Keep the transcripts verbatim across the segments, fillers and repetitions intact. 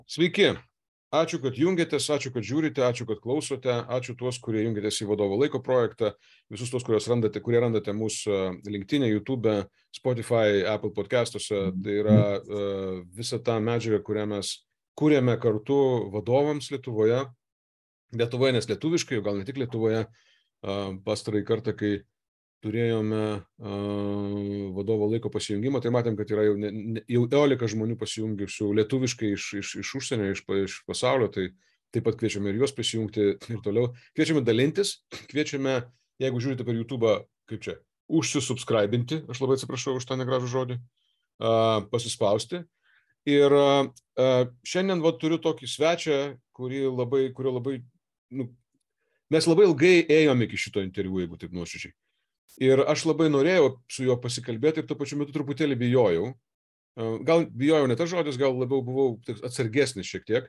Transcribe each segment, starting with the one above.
Sveiki, ačiū, kad jungiatės, ačiū, kad žiūrite, ačiū, kad klausote, ačiū tuos, kurie jungiatės į Vadovo laiko projektą, visus tuos, kuriuos randate, kurie randate mūsų LinkedIn, YouTube, Spotify, Apple podcastuose. Tai yra uh, visa ta medžiaga, kurią mes kūrėme kartu vadovams Lietuvoje. Lietuvoje, nes lietuviškai, gal ne tik Lietuvoje, uh, pastarąjį kartą, kai turėjome uh, vadovo laiko pasijungimą, tai matėm, kad yra jau, ne, ne, jau eolika žmonių pasijungiusių lietuviškai iš, iš, iš užsienio, iš, iš pasaulio, tai taip pat kviečiame ir juos prisijungti ir toliau. Kviečiame dalintis, kviečiame, jeigu žiūrite per YouTube, kaip čia, užsisubscribinti, aš labai atsiprašau už tą negražų žodį, uh, pasispausti. Ir uh, šiandien va, turiu tokį svečią, kurį labai, kurio labai, nu, mes labai ilgai ėjome iki šito interviu, jeigu taip nuoširdžiai. Ir aš labai norėjau su juo pasikalbėti ir tuo pačiu metu truputėlį bijojau. Gal bijojau ne tas žodis, gal labiau buvau atsargesnis šiek tiek.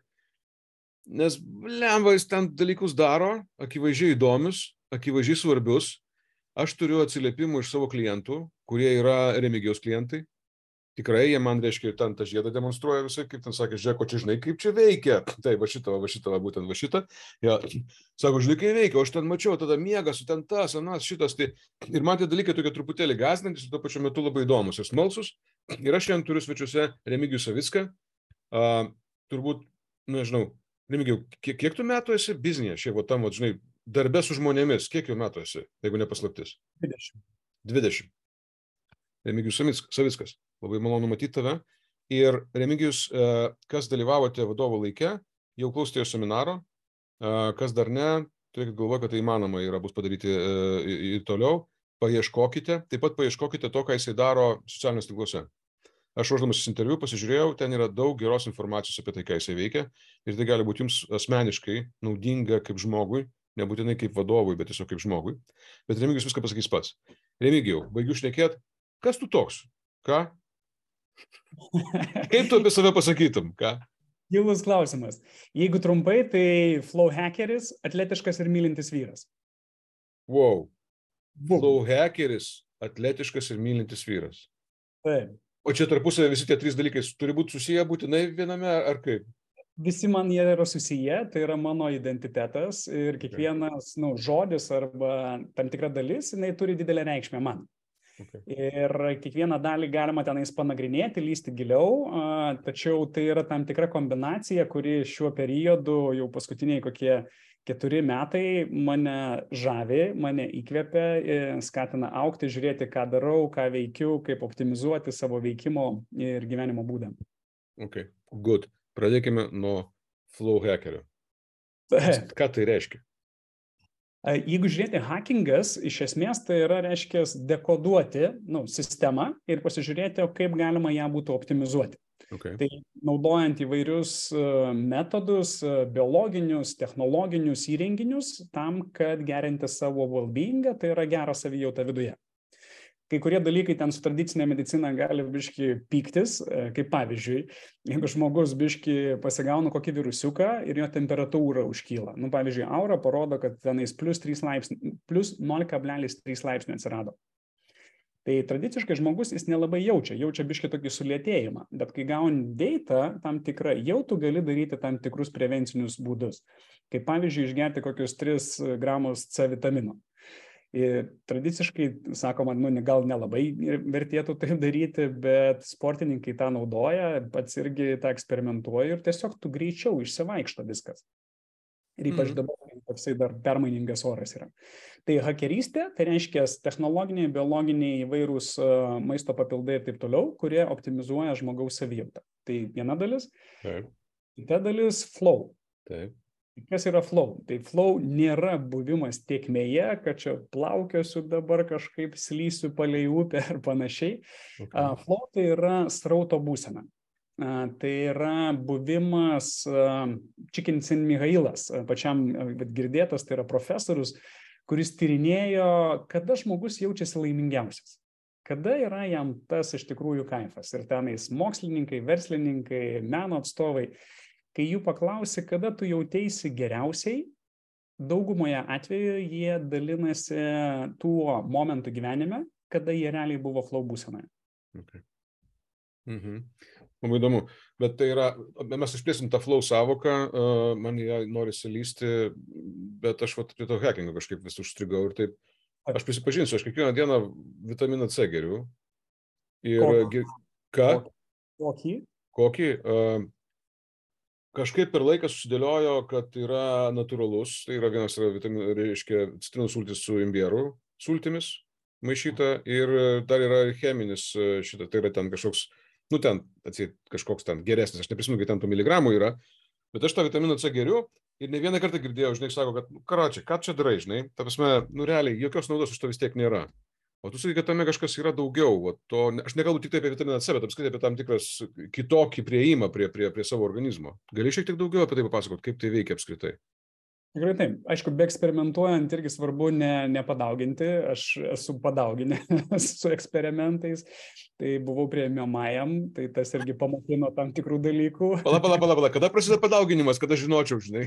Nes lemva jis ten dalykus daro, akivaizdžiai įdomius, akivaizdžiai svarbius. Aš turiu atsiliepimų iš savo klientų, kurie yra Remigijaus klientai. Tikrai, jie man, reiškia, ten tą žiedą demonstruoja visai, kaip ten sakė, žiūrėk, o čia žinai, kaip čia veikia. Tai, va šitą, va šitą, va būtent va šitą. Ja. Sako, žinai, kaip veikia, o aš ten mačiau, tada miegas, ten tas, anas, šitas. Tai... Ir man tie dalykai tokie truputėlį gąsdinantys, tuo pačiu metu labai įdomus ir smalsus. Ir aš šiandien turiu svečiuose Remigijų Savicką. Uh, turbūt, nežinau, Remigijau, kiek, kiek tu metų esi biznėje, šiaip, va tam, va, žinai, darbe su žmonėmis, kiek jau metų esi, jeigu nepaslaptis? dvidešimt. dvidešimt. Remigijus Savickas. Labai malonu matyti tave. Ir Remigijus, kas dalyvavote vadovo laike, jau klausėte jo seminaro, kas dar ne, turėkit galvoje, kad tai įmanoma yra bus padaryti ir toliau. Paieškokite, taip pat paieškokite to, ką jisai daro socialiniuose tinkluose. Aš ruošdamasis interviu pasižiūrėjau, ten yra daug geros informacijos apie tai, ką jisai veikia. Ir tai gali būti jums asmeniškai naudinga kaip žmogui, nebūtinai kaip vadovui, bet tiesiog kaip žmogui. Bet Remigijus viską pasakys pats. Remigijau, baigiu šnekėt, kas tu toks? Ką? Kaip tu apie save pasakytum? Ką? Gilus klausimas. Jeigu trumpai, tai flow hackeris, atletiškas ir mylintis vyras. Wow. Flow hackeris, atletiškas ir mylintis vyras. Taip. O čia tarpusavę visi tie trys dalykai turi būti susiję būtinai viename ar kaip? Visi man jie yra susiję, tai yra mano identitetas ir kiekvienas nu, žodis arba tam tikra dalis, jinai turi didelę reikšmę man. Okay. Ir kiekvieną dalį galima tenais panagrinėti, lysti giliau, tačiau tai yra tam tikra kombinacija, kuri šiuo periodu jau paskutiniai kokie keturi metai mane žavi, mane įkvepia, skatina augti, žiūrėti, ką darau, ką veikiu, kaip optimizuoti savo veikimo ir gyvenimo būdą. Ok, good. Pradėkime nuo flow hackerio. Ką tai reiškia? Jeigu žiūrėti, hackingas iš esmės tai yra, reiškia, dekoduoti nu, sistemą ir pasižiūrėti, kaip galima ją būtų optimizuoti. Okay. Tai naudojant įvairius metodus, biologinius, technologinius įrenginius tam, kad gerinti savo well-beingą, tai yra gerą savijautą viduje. Kai kurie dalykai ten su tradicinė medicina gali biški pyktis, kaip pavyzdžiui, jeigu žmogus biški pasigauna kokį virusiuką ir jo temperatūra užkyla. Nu, pavyzdžiui, aura parodo, kad tenais plus, plus nol kablelis trys laipsnio atsirado. Tai tradiciškai žmogus jis nelabai jaučia, jaučia biški tokį sulėtėjimą, bet kai gauni data tam tikrą, jau tu gali daryti tam tikrus prevencinius būdus. Kaip pavyzdžiui, išgerti kokius tris gramus C vitamino. Ir tradiciškai, sakoma, nu, gal nelabai vertėtų tai daryti, bet sportininkai tą naudoja, pats irgi tą eksperimentuoja ir tiesiog tu greičiau išsivaikšto viskas. Ir ypač dabar, toksai dar permainingas oras yra. Tai hakerystė, tai reiškia technologiniai, biologiniai įvairūs maisto papildai ir taip toliau, kurie optimizuoja žmogaus savijautą. Tai viena dalis. Taip. Kita dalis flow. Taip. Kas yra flow? Tai flow nėra buvimas tėkmėje, kad čia plaukiosiu dabar kažkaip slysiu palei upę ar panašiai. Okay. Flow tai yra srauto būsena. Tai yra buvimas, Čikinsin Mihailas, pačiam girdėtas, tai yra profesorius, kuris tyrinėjo, kada žmogus jaučiasi laimingiausias. Kada yra jam tas iš tikrųjų kaifas. Ir tenais mokslininkai, verslininkai, meno atstovai, kai jų paklausi, kada tu jauteisi geriausiai, daugumoje atveju jie dalinasi tuo momentu gyvenime, kada jie realiai buvo flow būsenoje. Okay. Mhm. Labai įdomu, bet tai yra, mes išplėsim tą flow savoką, uh, man ją norisi lysti, bet aš vat prie to hackingo kažkaip vis užstrigau ir taip, aš prisipažinsiu, aš kiekvieną dieną vitaminą C geriu. Ir Kokį? ką? Kokį? Kokį? Uh, kažkaip per laiką susidėliojo, kad yra natūralus, tai yra vienas yra vitamin, reiškia citrinų sultis su imbieru sultimis maišyta ir dar yra cheminis šitą, tai yra ten kažkoks nu ten, atsit, kažkoks ten geresnis, aš neprisimenu, kai ten tų miligramų yra, bet aš tą vitaminą C geriu ir ne vieną kartą girdėjau, žinai, sako, kad, nu, karočią, ką čia darai, žinai, ta prasme, nu, realiai, jokios naudos iš to vis tiek nėra. O tu sakai, kad tame kažkas yra daugiau, o to, aš nekalbu tik tai apie vitaminą C, bet apskritai apie tam tikras kitokį prieimą prie, prie, prie savo organizmo. Gali šiek tiek daugiau apie tai papasakot, kaip tai veikia apskritai? Tikrai taip. Aišku, be eksperimentuojant irgi svarbu ne, nepadauginti. Aš esu padauginęs su eksperimentais. Tai buvau priėmimajam, tai tas irgi pamokino tam tikrų dalykų. Pala, pala, pala, pala. Kada prasideda padauginimas, kada žinočiau, žinai?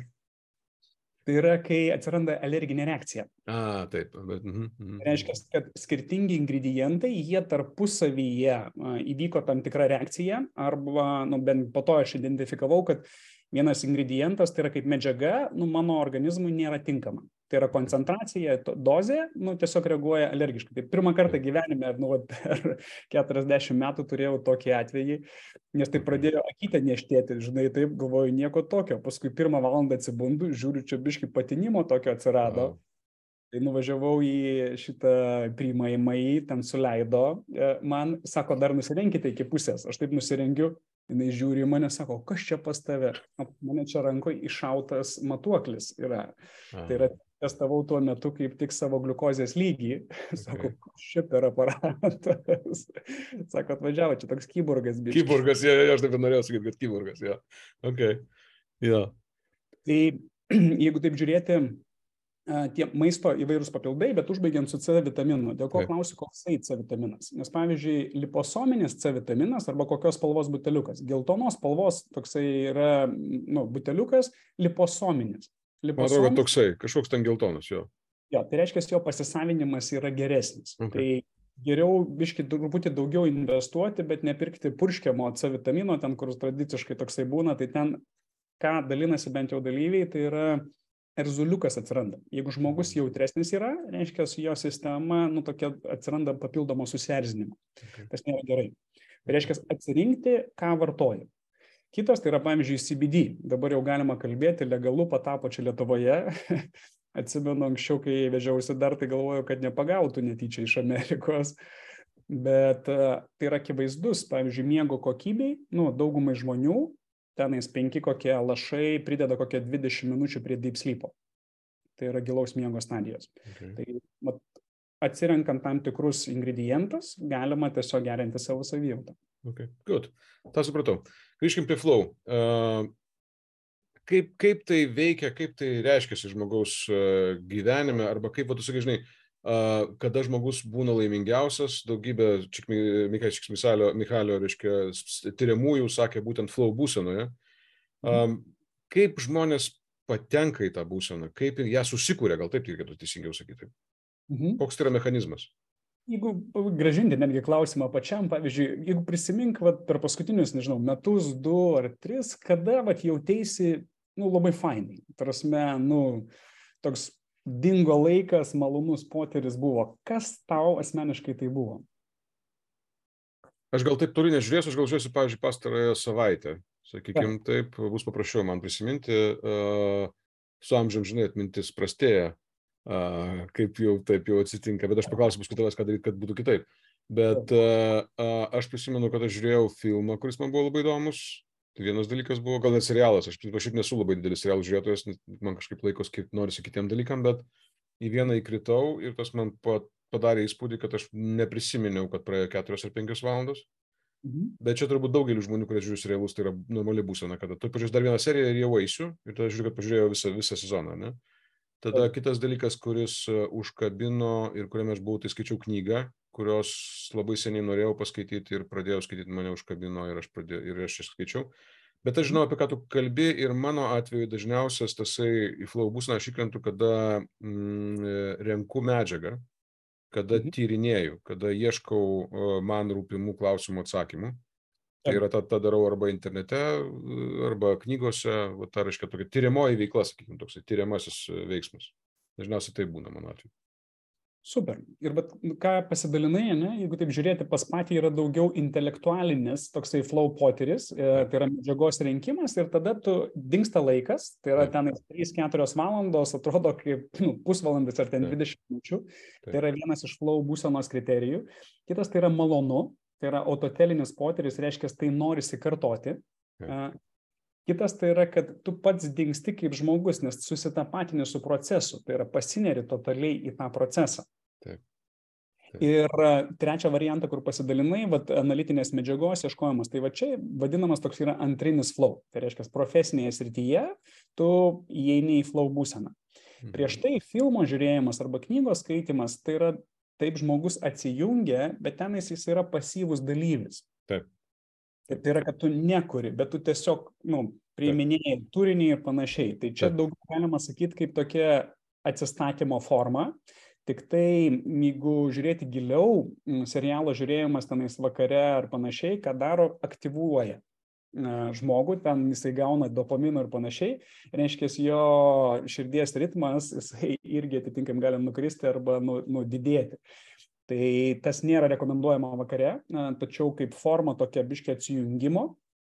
Tai yra, kai atsiranda alerginė reakcija. A, taip. Bet, mhm, mhm. Reiškia, kad skirtingi ingredientai, jie tarpusavyje a, įvyko tam tikra reakcija, arba, nu, bent po to aš identifikavau, kad vienas ingredientas, tai yra kaip medžiaga, nu, mano organizmui nėra tinkama. Tai yra koncentracija, dozė, nu, tiesiog reaguoja alergiškai. Tai pirmą kartą gyvenime, nu, per keturiasdešimt metų turėjau tokį atvejį, nes tai pradėjo akytę niežtėti, žinai, taip, galvoju, nieko tokio. Paskui pirmą valandą atsibundu, žiūriu, čia biški patinimo tokio atsirado. Wow. Tai nuvažiavau į šitą priimamąjį, ten suleido. Man sako, dar nusirenkite iki pusės. Aš taip nusirengiu. Jinai žiūri į mane, sako, kas čia pas tave? Mane čia rankoje iššautas matuoklis yra. Aha. Tai yra, testavau tuo metu kaip tik savo gliukozės lygį. Okay. Sako, šia per aparatas. Sako, atvažiavo, čia toks kyborgas. Biškis. Kyborgas, ja, ja, aš taip norėjau sakyti, kad kyborgas, ja. Ok, ja. Tai jeigu taip žiūrėti, tie maisto įvairūs papildai, bet užbaigiant su C vitaminu. Dėl ko okay. klausiu, koksai C vitaminas? Nes pavyzdžiui, liposominis C vitaminas arba kokios spalvos buteliukas. Geltonos spalvos toksai yra, nu, buteliukas, liposominis. Liposominis. Man atrodo, toksai, kažkoks ten geltonas, jo. Jo, tai reiškia, jo pasisavinimas yra geresnis. Okay. Tai geriau biški truputį daugiau investuoti, bet nepirkti purškiamo C vitamino, ten, kur tradiciškai toksai būna, tai ten, ką dalinasi bent jau dalyviai, tai yra erzuliukas atsiranda. Jeigu žmogus jautresnis yra, reiškia, jo sistema, nu, tokia atsiranda papildomo susierzinimo. Okay. Tas nėra gerai. Tai reiškia, atsirinkti, ką vartoja. Kitas tai yra, pavyzdžiui, C B D. Dabar jau galima kalbėti, legalu patapo čia Lietuvoje. Atsimenu, anksčiau, kai vežiausi dar, tai galvojau, kad nepagautų netyčia iš Amerikos. Bet tai yra akivaizdus, pavyzdžiui, miego kokybei, nu, daugumai žmonių, tenais penki kokie lašai prideda kokie dvidešimt minučių prie deep sleepo. Tai yra gilaus miego stadijos. Okay. Tai mat, atsirenkant tam tikrus ingredientus, galima tiesiog gerinti savo savijautą. Okay. Good. Ta supratau. Grįžkim prie flow. Uh, kaip, kaip tai veikia, kaip tai reiškiasi žmogaus uh, gyvenime, arba kaip, va, tu sakai, žinai, Uh, kada žmogus būna laimingiausias, daugybė Michalio, Michalio, reiškia, tyriamųjų sakė būtent flow būsenoje. Um, kaip žmonės patenka į tą būseną, kaip ją susikūrė, gal taip reikėtų teisingiau sakyti. Mhm. Koks tai yra mechanizmas? Jeigu grąžinti netgi klausimą pačiam, pavyzdžiui, jeigu prisimink vat, per paskutinius, nežinau, metus, du ar tris, kada vat, jauteisi, nu, labai fainai. Tarasme, nu, toks dingo laikas, malonus potyris buvo. Kas tau asmeniškai tai buvo? Aš gal taip toli nežiūrėsiu, aš gal žiūrėsiu, pavyzdžiui, pastarąją savaitę. Sakykime, taip, bus paprasčiau man prisiminti. Uh, su amžiam, žinai, atmintis prastėja, uh, kaip jau taip jau atsitinka. Bet aš paklausiu paskui tavęs, ką daryti, kad būtų kitaip. Bet uh, uh, aš prisimenu, kad aš žiūrėjau filmą, kuris man buvo labai įdomus. Tai vienas dalykas buvo, gal net serialas, aš šiaip nesu labai didelis serialų žiūrėtojas, man kažkaip laikos kaip norisi kitiem dalykam, bet į vieną įkritau ir tas man padarė įspūdį, kad aš neprisiminiau, kad praėjo keturios ar penkios valandos. Mhm. Bet čia turbūt daugelį žmonių, kurie žiūri serialus, tai yra normali būsena, kada tu pažiūrės dar vieną seriją ir jau eisiu, ir tada žiūriu, kad pažiūrėjau visą, visą sezoną, ne? Tada kitas dalykas, kuris užkabino ir kuriame aš buvau, tai skaičiau knygą, kurios labai seniai norėjau paskaityti ir pradėjau skaityti, mane užkabino ir aš, pradėjau, ir aš skaičiau. Bet aš žinau, apie ką tu kalbi ir mano atveju dažniausias tasai į flow būseną aš įkrentu, kada mm, renku medžiagą, kada tyrinėju, kada ieškau man rūpimų klausimų atsakymų. Tai yra, tą, tą darau arba internete, arba knygose, va, tai reiškia tokia tyriamoji veikla, sakykime, toks tyriamasis veiksmas. Dažniausiai tai būna mano atveju. Super. Ir bet ką pasidalinai, ne, jeigu taip žiūrėti, pas patį yra daugiau intelektualinis toksai flow potyris, e, tai yra medžiagos rinkimas ir tada tu dingsta laikas, tai yra ten trys keturios valandos, atrodo kaip nu, pusvalandis ar ten dvidešimt minučių, tai yra vienas iš flow būsenos kriterijų. Kitas tai yra malonu, tai yra autotelinis potyris, reiškia, tai norisi kartoti. E, Kitas tai yra, kad tu pats dingsti kaip žmogus, nes susitapatini su procesu, tai yra pasineri totaliai į tą procesą. Taip. Taip. Ir trečią variantą, kur pasidalinai, vat, analitinės medžiagos ieškojimas, tai va čia vadinamas toks yra antrinis flow. Tai reiškia, profesinėje srityje tu įeini į flow būseną. Mhm. Prieš tai filmo žiūrėjimas arba knygos skaitimas, tai yra taip žmogus atsijungia, bet tenais jis yra pasyvus dalyvis. Taip. Tai yra, kad tu nekuri, bet tu tiesiog nu, priiminėjai turinį ir panašiai. Tai čia Taip. daug galima sakyti kaip tokia atsistatymo forma. Tik tai, jeigu žiūrėti giliau, serialo žiūrėjimas tenais vakare ar panašiai, ką daro, aktyvuoja žmogų, ten jisai gauna dopamino ir panašiai, reiškia, jo širdies ritmas, jisai irgi atitinkam gali nukristi arba nu, nu, didėti. Tai tas nėra rekomenduojama vakare, tačiau kaip forma tokia biškė atsijungimo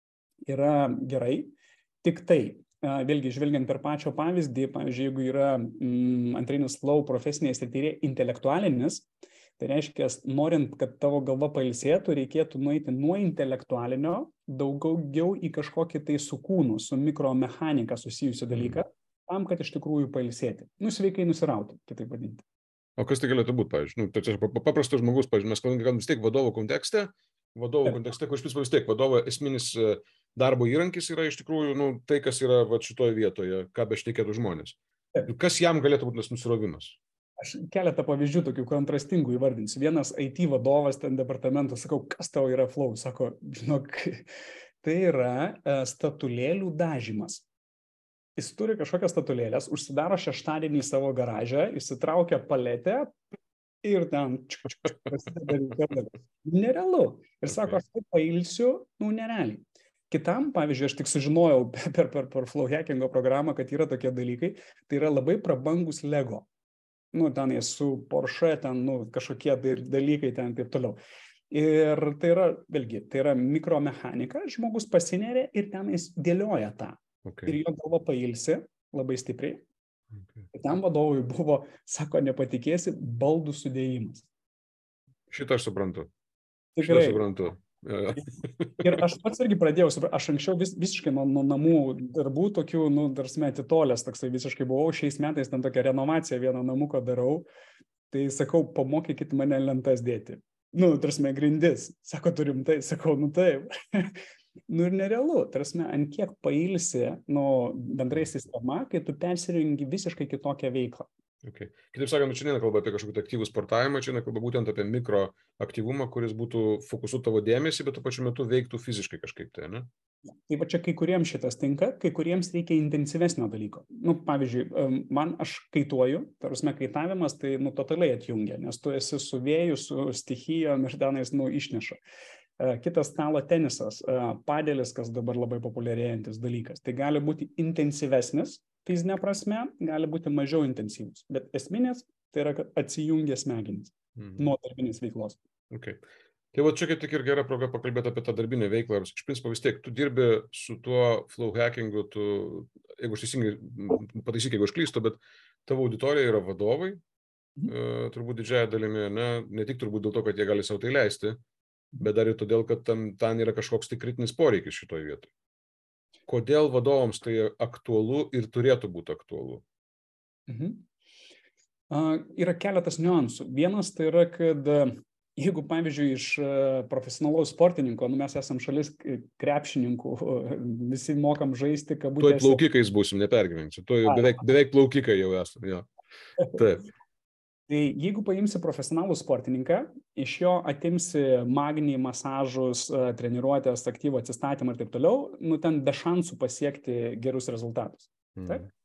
yra gerai. Tik tai, vėlgi žvelgiant per pačio pavyzdį, pavyzdžiui, jeigu yra mm, antrinis flow profesinėje srityje intelektualinis, tai reiškia, norint, kad tavo galva pailsėtų, reikėtų nueiti nuo intelektualinio daugiau į kažkokį tai su kūnu, su mikromechanika susijusią dalyką, tam, kad iš tikrųjų pailsėti. Nu, sveikai nusirauti, kitaip vadinti. O kas tai galėtų būti, pavyzdžiui? Nu, tai čia paprastas žmogus, pavyzdžiui, mes kalbame vis tiek vadovo kontekste, vadovo kontekste, kur iš principo vis tiek vadovo esminis darbo įrankis yra iš tikrųjų nu, tai, kas yra va, šitoje vietoje, ką bešnekėtų žmonės. Taip. Kas jam galėtų būti tas nusirovimas? Aš keletą pavyzdžių tokių kontrastingų įvardinsiu. Vienas I T vadovas ten departamento, sakau, kas tau yra flow? Sako, žinok, tai yra statulėlių dažymas. Jis turi kažkokias statulėlės, užsidaro šeštadienį į savo garažą, įsitraukia paletę ir ten čiuk, čiuk, prasideda. Nerealu. Ir sako, aš taip pailsiu, nu nerealiai. Kitam, pavyzdžiui, aš tik sužinojau per, per, per flow hackingo programą, kad yra tokie dalykai, tai yra labai prabangus Lego. Nu, ten jis su Porsche, ten nu, kažkokie dalykai ten taip toliau. Ir tai yra, vėlgi, tai yra mikromechanika, žmogus pasineria ir ten jis dėlioja tą. Okay. Ir jo galva pailsi labai stipriai. Okay. Ir tam vadovui buvo, sako, nepatikėsi, baldų sudėjimas. Šitą aš suprantu. Tikrai. Šitą suprantu. Ja. Ir aš pats irgi pradėjau, aš anksčiau vis, visiškai nuo, nuo namų darbų tokių, nu, darsime atitolęs, toksai visiškai buvau, šiais metais ten tokią renovaciją vieną namuką darau, tai sakau, pamokykit mane lentas dėti. Nu, darsime grindis. Sako, turim tai, sakau, nu taip. Nu ir nerealu, tarsi, ant kiek pailsi nu, bendrai sistema, kai tu persirengi visiškai kitokią veiklą. Okay. Kitaip sakant, čia nekalba apie kažkokį aktyvų sportavimą, čia nekalba būtent apie mikroaktyvumą, kuris būtų fokusuotų tavo dėmesį, bet tuo pačiu metu veiktų fiziškai kažkaip tai, ne? Tai va čia kai kuriems šitas tinka, kai kuriems reikia intensyvesnio dalyko. Nu, pavyzdžiui, man aš kaituoju, tarsi kaitavimas tai nu, totaliai atjungia, nes tu esi su vėju, su stichijom ir tenais nu, išneša. Kitas stalo tenisas, padėlis, kas dabar labai populiarėjantis dalykas. Tai gali būti intensyvesnis fizinė prasme, gali būti mažiau intensyvus. Bet esminės tai yra, kad atsijungia smegenys mhm. nuo darbinės veiklos. Okay. Tai va čia kaip tik ir gera proga pakalbėti apie tą darbinę veiklą. Iš principo vis tiek tu dirbi su tuo flow hackingu, tu, jeigu aš teisingai pataisyk, jeigu aš klystu, bet tavo auditorija yra vadovai, mhm. e, turbūt didžiąją dalimi, ne, ne tik turbūt dėl to, kad jie gali savo tai leisti, bet dar ir todėl, kad tam, ten yra kažkoks tai kritinis poreikis šitoje vietoje. Kodėl vadovams tai aktualu ir turėtų būti aktualu? Mhm. Uh, yra keletas niuansų. Vienas tai yra, kad jeigu, pavyzdžiui, iš profesionalaus sportininko, nu, mes esam šalis krepšininkų, visi mokam žaisti kabutėse. Tuoj plaukikais būsim, nepergyvensiu. Tuoj beveik, beveik plaukikai jau esam. Ja. Taip. Tai jeigu paimsi profesionalų sportininką, iš jo atimsi magnį, masažus, treniruotės, aktyvų atsistatymą ir taip toliau, nu ten be šansų pasiekti gerus rezultatus. Taip?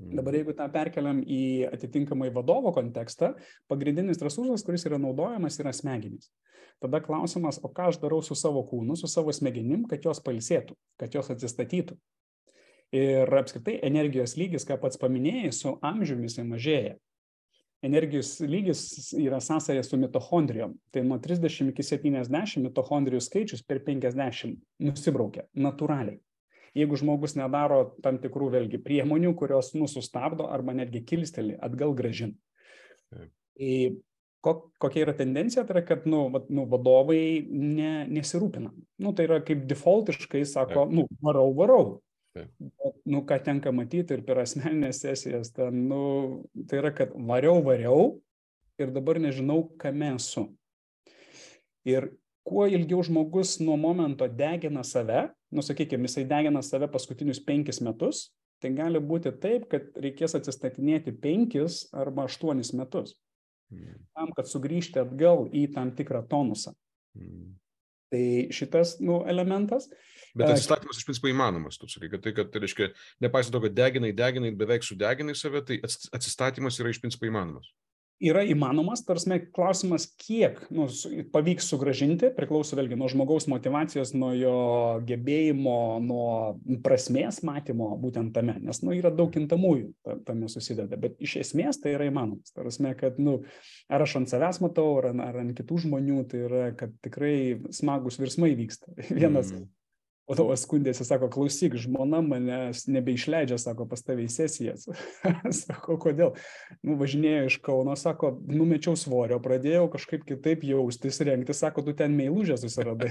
Dabar jeigu tą perkeliam į atitinkamai vadovo kontekstą, pagrindinis resursas, kuris yra naudojamas, yra smegenys. Tada klausimas, o ką aš darau su savo kūnu, su savo smegenim, kad jos pailsėtų, kad jos atsistatytų. Ir apskritai energijos lygis, ką pats paminėjai, su amžiumi jisai mažėja. Energijos lygis yra sąsaja su mitochondrijom. Tai nuo trisdešimt iki septyniasdešimt mitochondrijų skaičius per penkiasdešimt nusibraukia natūraliai. Jeigu žmogus nedaro tam tikrų vėlgi priemonių, kurios nusustabdo arba netgi kilsteli, atgal gražina. Tai kokia yra tendencija, tai yra, kad nu, nu, vadovai ne, nesirūpina. Nu, tai yra kaip defaultiškai sako, nu, varau, varau. Bet, nu, ką tenka matyti ir per asmeninės sesijas, ten, nu, tai yra, kad variau, variau ir dabar nežinau, kame esu. Ir kuo ilgiau žmogus nuo momento degina save, nu, sakykime, jisai degina save paskutinius penkis metus, tai gali būti taip, kad reikės atsistatinėti penkis arba aštuonis metus. Mm. Tam, kad sugrįžti atgal į tam tikrą tonusą. Mm. Tai šitas, nu, elementas. Bet atsistatymas iš principo įmanomas, tu sakai, kad tai, kad, tai reiškia, nepaisant to, kad deginai, deginai, beveik sudeginai save, tai atsistatymas yra iš principo įmanomas. Yra įmanomas, tarsi klausimas, kiek nu, pavyks sugrąžinti, priklauso vėlgi nuo žmogaus motyvacijos, nuo jo gebėjimo, nuo prasmės matymo būtent tame, nes nu, yra daug kintamųjų tame susideda, bet iš esmės tai yra įmanomas. Tarsi, kad nu, ar aš ant savęs matau, ar, ar ant kitų žmonių, tai yra, kad tikrai smagus virsmai vyksta. Vienas mm. vadovas skundėsi, sako, klausyk, žmona manęs nebeišleidžia, sako, pas tave į sesijas. Sako, kodėl? Nu, važinėjo iš Kauno, sako, numečiau svorio, pradėjau kažkaip kitaip jaustis, rengti, sako, tu ten meilužę susiradai.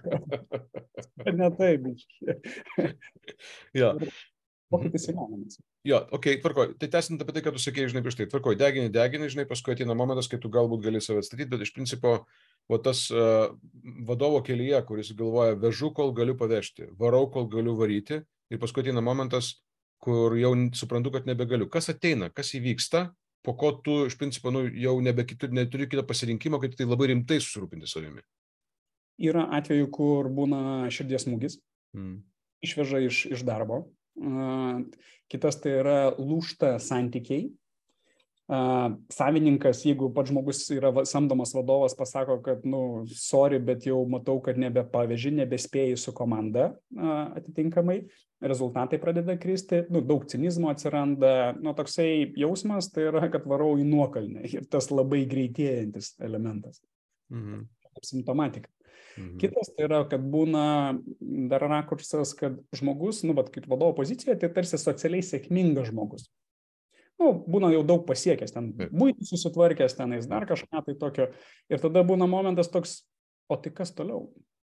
Ne taip. Ja. Pokytis įmanomas. Jo, okei, okay, tvarkoj. Tai tęsint apie tai, kad tu sakėjai, žinai, prieš tai, tvarkoj, degini, degini, žinai, paskui ateina momentas, kai tu galbūt gali save atstatyti, bet iš principo o tas uh, vadovo kelyje, kuris galvoja, vežu, kol galiu pavežti, varau, kol galiu varyti, ir paskui ateina momentas, kur jau suprantu, kad nebegaliu. Kas ateina, kas įvyksta, po ko tu iš principo nu, jau nebe kitur, neturi kito pasirinkimo, kad tai labai rimtai susirūpinti savimi. Yra atveju, kur būna širdies smūgis, mm. išveža iš, iš darbo. Uh, kitas tai yra lūžta santykiai. Uh, savininkas, jeigu pats žmogus yra samdomas vadovas, pasako, kad, nu, sorry, bet jau matau, kad nebepaveži, nebespėjai su komanda uh, atitinkamai, rezultatai pradeda kristi, nu, daug cinizmo atsiranda, nu, toksai jausmas, tai yra, kad varau į nuokalnę ir tas labai greitėjantis elementas. Mhm. Simptomatika. Mhm. Kitas tai yra, kad būna dar rakursas, kad žmogus, nu, bet kaip vadovo pozicija, tai tarsi socialiai sėkmingas žmogus. Nu, būna jau daug pasiekęs, ten buitį susitvarkęs, tenais dar kažką tai tokio. Ir tada būna momentas toks, o tai kas toliau?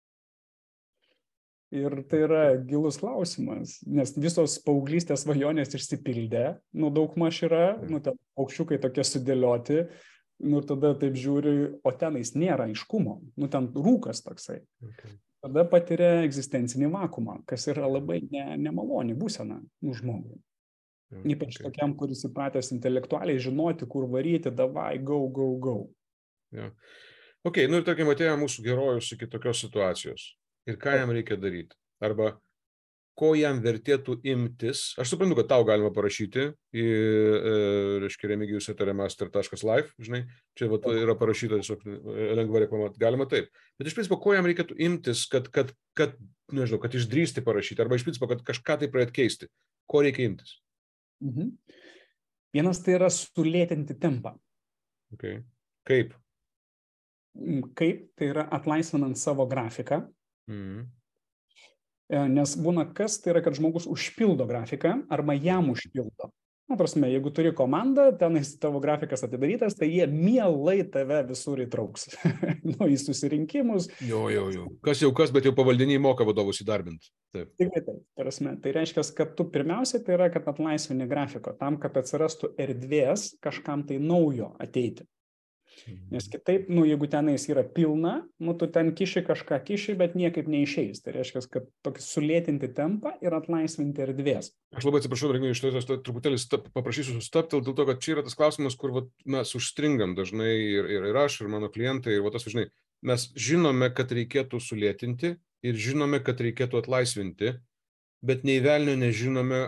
Ir tai yra gilus klausimas, nes visos paauglystės svajonės išsipildė, nu, daug maž yra, nu, ten paukščiukai tokie sudėlioti, nu, ir tada taip žiūri, o tenais nėra aiškumo, nu, ten rūkas toksai. Okay. Tada patiria egzistencinį vakumą, kas yra labai ne, nemaloni būsena, nu, žmogui. Ypač okay. tokiam, kuris įpratęs intelektualiai žinoti, kur varyti, davai, go, go, go. Ja. Ok, nu ir tarkim, atėjo mūsų herojus iki tokios situacijos. Ir ką jam reikia daryti? Arba ko jam vertėtų imtis? Aš suprantu, kad tau galima parašyti į, e, reiškia, remigijus eta remaster taškas live, žinai, čia vat, yra parašyta tiesiog lengva reklama, galima taip. Bet iš principo, ko jam reikėtų imtis, kad, kad, kad, nežinau, kad išdrįsti parašyti, arba iš principo, kad kažką tai pradėt keisti? Ko reikia imtis? Mhm. Vienas tai yra sulėtinti tempą. Okay. Kaip? Kaip tai yra atlaisvinant savo grafiką. Mhm. Nes būna kas, tai yra, kad žmogus užpildo grafiką arba jam užpildo. Na, prasme, jeigu turi komandą, tenais tavo grafikas atidarytas, tai jie mielai tave visur įtrauks. Nu, į susirinkimus. Jo, jo, jo. Kas jau kas, bet jau pavaldiniai moka vadovus įdarbinti. Taip. Tikrai taip. Prasme, tai reiškia, kad tu pirmiausia tai yra, kad atlaisvini grafiko, tam, kad atsirastų erdvės kažkam tai naujo ateiti. Nes kitaip, nu, jeigu tenais yra pilna, nu, tu ten kiši kažką kiši, bet niekaip neišeis. Tai reiškia, kad tokį sulėtinti tempą ir atlaisvinti erdvės. Aš labai atsiprašau, Renginiui, iš to truputėlį stap, paprašysiu sustaptelti, dėl to, kad čia yra tas klausimas, kur vat, mes užstringam dažnai ir, ir, ir aš, ir mano klientai, ir vat, tas, žinai, mes žinome, kad reikėtų sulėtinti ir žinome, kad reikėtų atlaisvinti, bet nei velnio nežinome,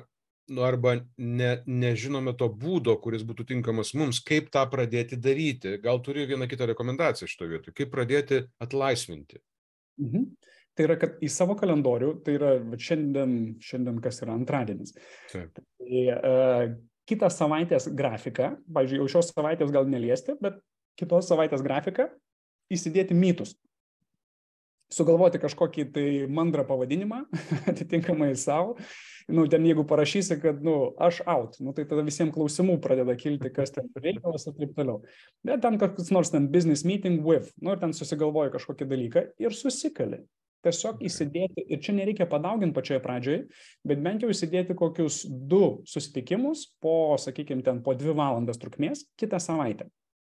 nu, arba ne, nežinome to būdo, kuris būtų tinkamas mums, kaip tą pradėti daryti. Gal turi vieną kitą rekomendaciją šito vietoj, kaip pradėti atlaisvinti. Mhm. Tai yra, kad į savo kalendorių, tai yra šiandien, šiandien kas yra antradienis. Taip. Tai, uh, kitą savaitės grafiką, pavyzdžiui, jau šios savaitės gal neliesti, bet kitos savaitės grafiką įsidėti mytus. Sugalvoti kažkokį tai mandrą pavadinimą, atitinkamai savo. Nu, ten jeigu parašysi, kad, nu, aš out, nu, tai tada visiems klausimų pradeda kilti, kas ten reikalas ir taip toliau. Bet ten kažkas nors ten business meeting with, nu, ir ten susigalvoji kažkokį dalyką ir susikali. Tiesiog okay. Įsidėti, ir čia nereikia padauginti pačioje pradžioje, bet bent jau įsidėti kokius du susitikimus po, sakykime, ten po dvi valandas trukmės kitą savaitę.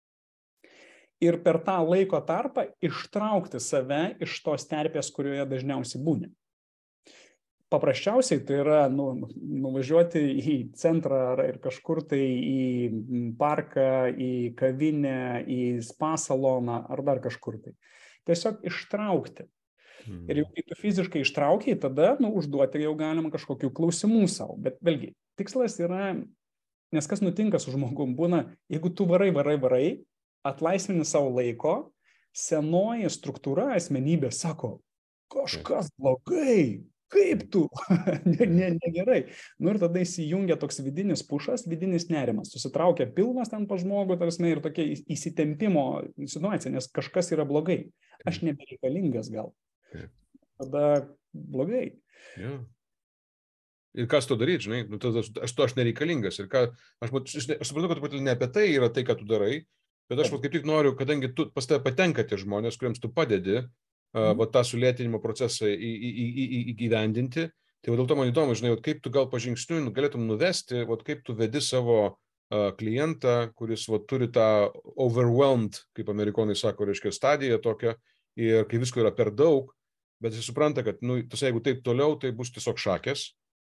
Ir per tą laiko tarpą ištraukti save iš tos terpės, kurioje dažniausiai būni. Paprasčiausiai tai yra nu, nuvažiuoti į centrą ar ir kažkur tai į parką, į kavinę, į spa saloną ar dar kažkur tai. Tiesiog ištraukti. Hmm. Ir jau kai tu fiziškai ištraukiai, tada nu, užduoti jau galima kažkokių klausimų savo. Bet vėlgi, tikslas yra, nes kas nutinka su žmogum būna, jeigu tu varai, varai, varai, atlaisvini savo laiko, senoji struktūra asmenybė sako, kažkas blogai, kaip tu, ne, ne, negerai. Nu ir tada įsijungia toks vidinis pušas, vidinis nerimas, susitraukia pilvas ten pa žmogų, tarsi, ir tokia įsitempimo situacija, nes kažkas yra blogai. Aš nebereikalingas gal. Tada blogai. Ja. Ir kas to daryti, žinai, nu, tada aš to aš nereikalingas. Ir ką, aš, aš, aš suprantu, kad ne apie tai yra tai, ką tu darai, bet aš kaip tik noriu, kadangi tu, pas tave patenka tie žmonės, kuriems tu padedi, uh, va, tą sulėtinimo procesą į, į, į, į, įgyvendinti, tai va, dėl to man įdomu, žinai, va, kaip tu gal pažingsniui galėtum nuvesti, va, kaip tu vedi savo uh, klientą, kuris va, turi tą overwhelmed, kaip amerikonai sako, reiškia stadiją tokią, ir kai visko yra per daug, bet jis supranta, kad nu, tas, jeigu taip toliau, tai bus tiesiog šakės.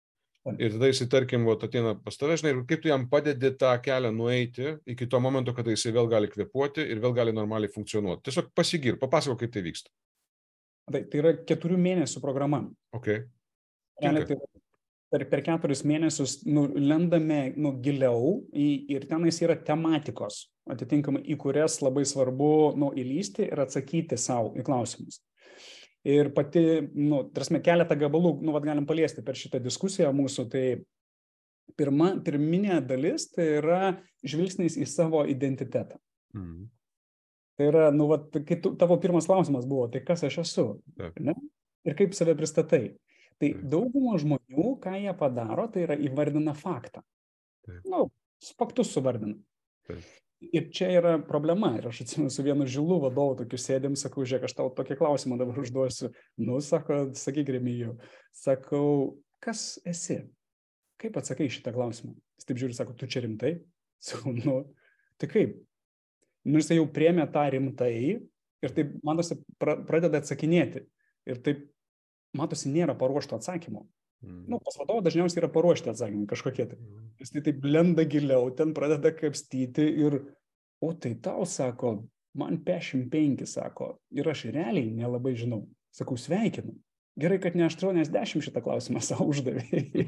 Ir tada jisai, tarkim, vat, ateina pas tave, žinai, ir kaip tu jam padedi tą kelią nueiti iki to momento, kada jisai vėl gali kvėpuoti ir vėl gali normaliai funkcionuoti. Tiesiog pasigir, papasako, kaip tai vyksta. Tai, tai yra keturių mėnesių programa. Okay. Realiai, tai per, per keturis mėnesius nu, lendame nu, giliau į, ir tenais yra tematikos, atitinkamai, į kurias labai svarbu nu, įlysti ir atsakyti savo į klausimus. Ir pati, nu, tarsi keletą gabalų, nu, vat galim paliesti per šitą diskusiją mūsų, tai pirma, pirminė dalis, tai yra žvilgsnis į savo identitetą. Mm. Tai yra, nu, vat, kai tu, tavo pirmas klausimas buvo, tai kas aš esu, ne? Ir kaip save pristatai. Tai Taip. Daugumo žmonių, ką jie padaro, tai yra įvardina faktą. Taip. Nu, faktus suvardina. Taip. Ir čia yra problema. Ir aš atsimenu su vienu žilu vadovu tokiu sėdėm, sakau, žiūrėk, aš tau tokį klausimą dabar užduosiu. Nu, sako, sakyk, Remigijau, sakau, kas esi? Kaip atsakai šitą klausimą? Jis taip žiūri, sako, tu čia rimtai? Sakau, nu, tai kaip? Nu, jis jau priėmė tą rimtai ir taip, matosi, pra, pradeda atsakinėti. Ir taip, matosi, nėra paruošto atsakymo. Mm. Nu, pas vadovą dažniausiai yra paruošti atsakymai kažkokie tai. Jis tai taip lenda giliau, ten pradeda kapstyti ir, o tai tau, sako, man penkiasdešimt penki, sako, ir aš realiai nelabai žinau. Sakau, sveikinu. Gerai, kad ne aštuoniasdešimt šitą klausimą savo uždavė.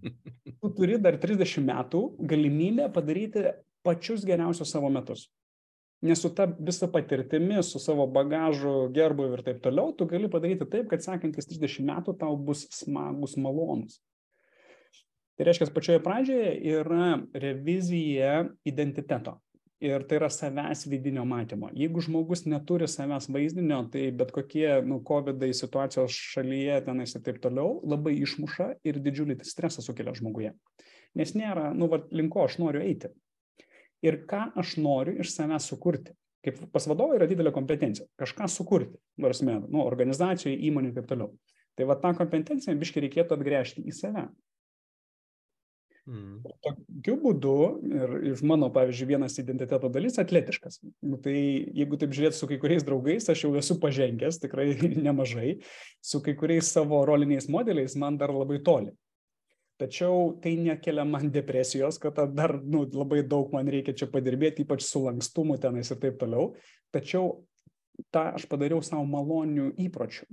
Tu turi dar trisdešimt metų galimybę padaryti pačius geriausius savo metus. Nes su ta visa patirtimi, su savo bagažu, gerbuviu ir taip toliau, tu gali padaryti taip, kad sekantis trisdešimt metų tau bus smagus, malonus. Tai reiškia, pačioje pradžioje yra revizija identiteto. Ir tai yra savęs vidinio matymo. Jeigu žmogus neturi savęs vaizdinio, tai bet kokie nu, covidai situacijos šalyje tenais ir taip toliau labai išmuša ir didžiulį stresą sukelia žmoguje. Nes nėra, nu, va, link ko aš noriu eiti. Ir ką aš noriu iš savęs sukurti. Kaip pas vadovą yra didelė kompetencija. Kažką sukurti. Varsime, nu, organizacijoje, įmonėje ir taip toliau. Tai va tą kompetenciją biškai reikėtų atgręžti į save. Mm. Tokiu būdu, ir iš mano, pavyzdžiui, vienas identiteto dalis atletiškas. Nu, tai jeigu taip žiūrėti su kai kuriais draugais, aš jau esu pažengęs, tikrai nemažai. Su kai kuriais savo roliniais modeliais man dar labai toli. Tačiau tai nekelia man depresijos, kad dar nu, labai daug man reikia čia padirbėti, ypač su lankstumu tenais ir taip toliau. Tačiau tą aš padariau savo malonių įpročių.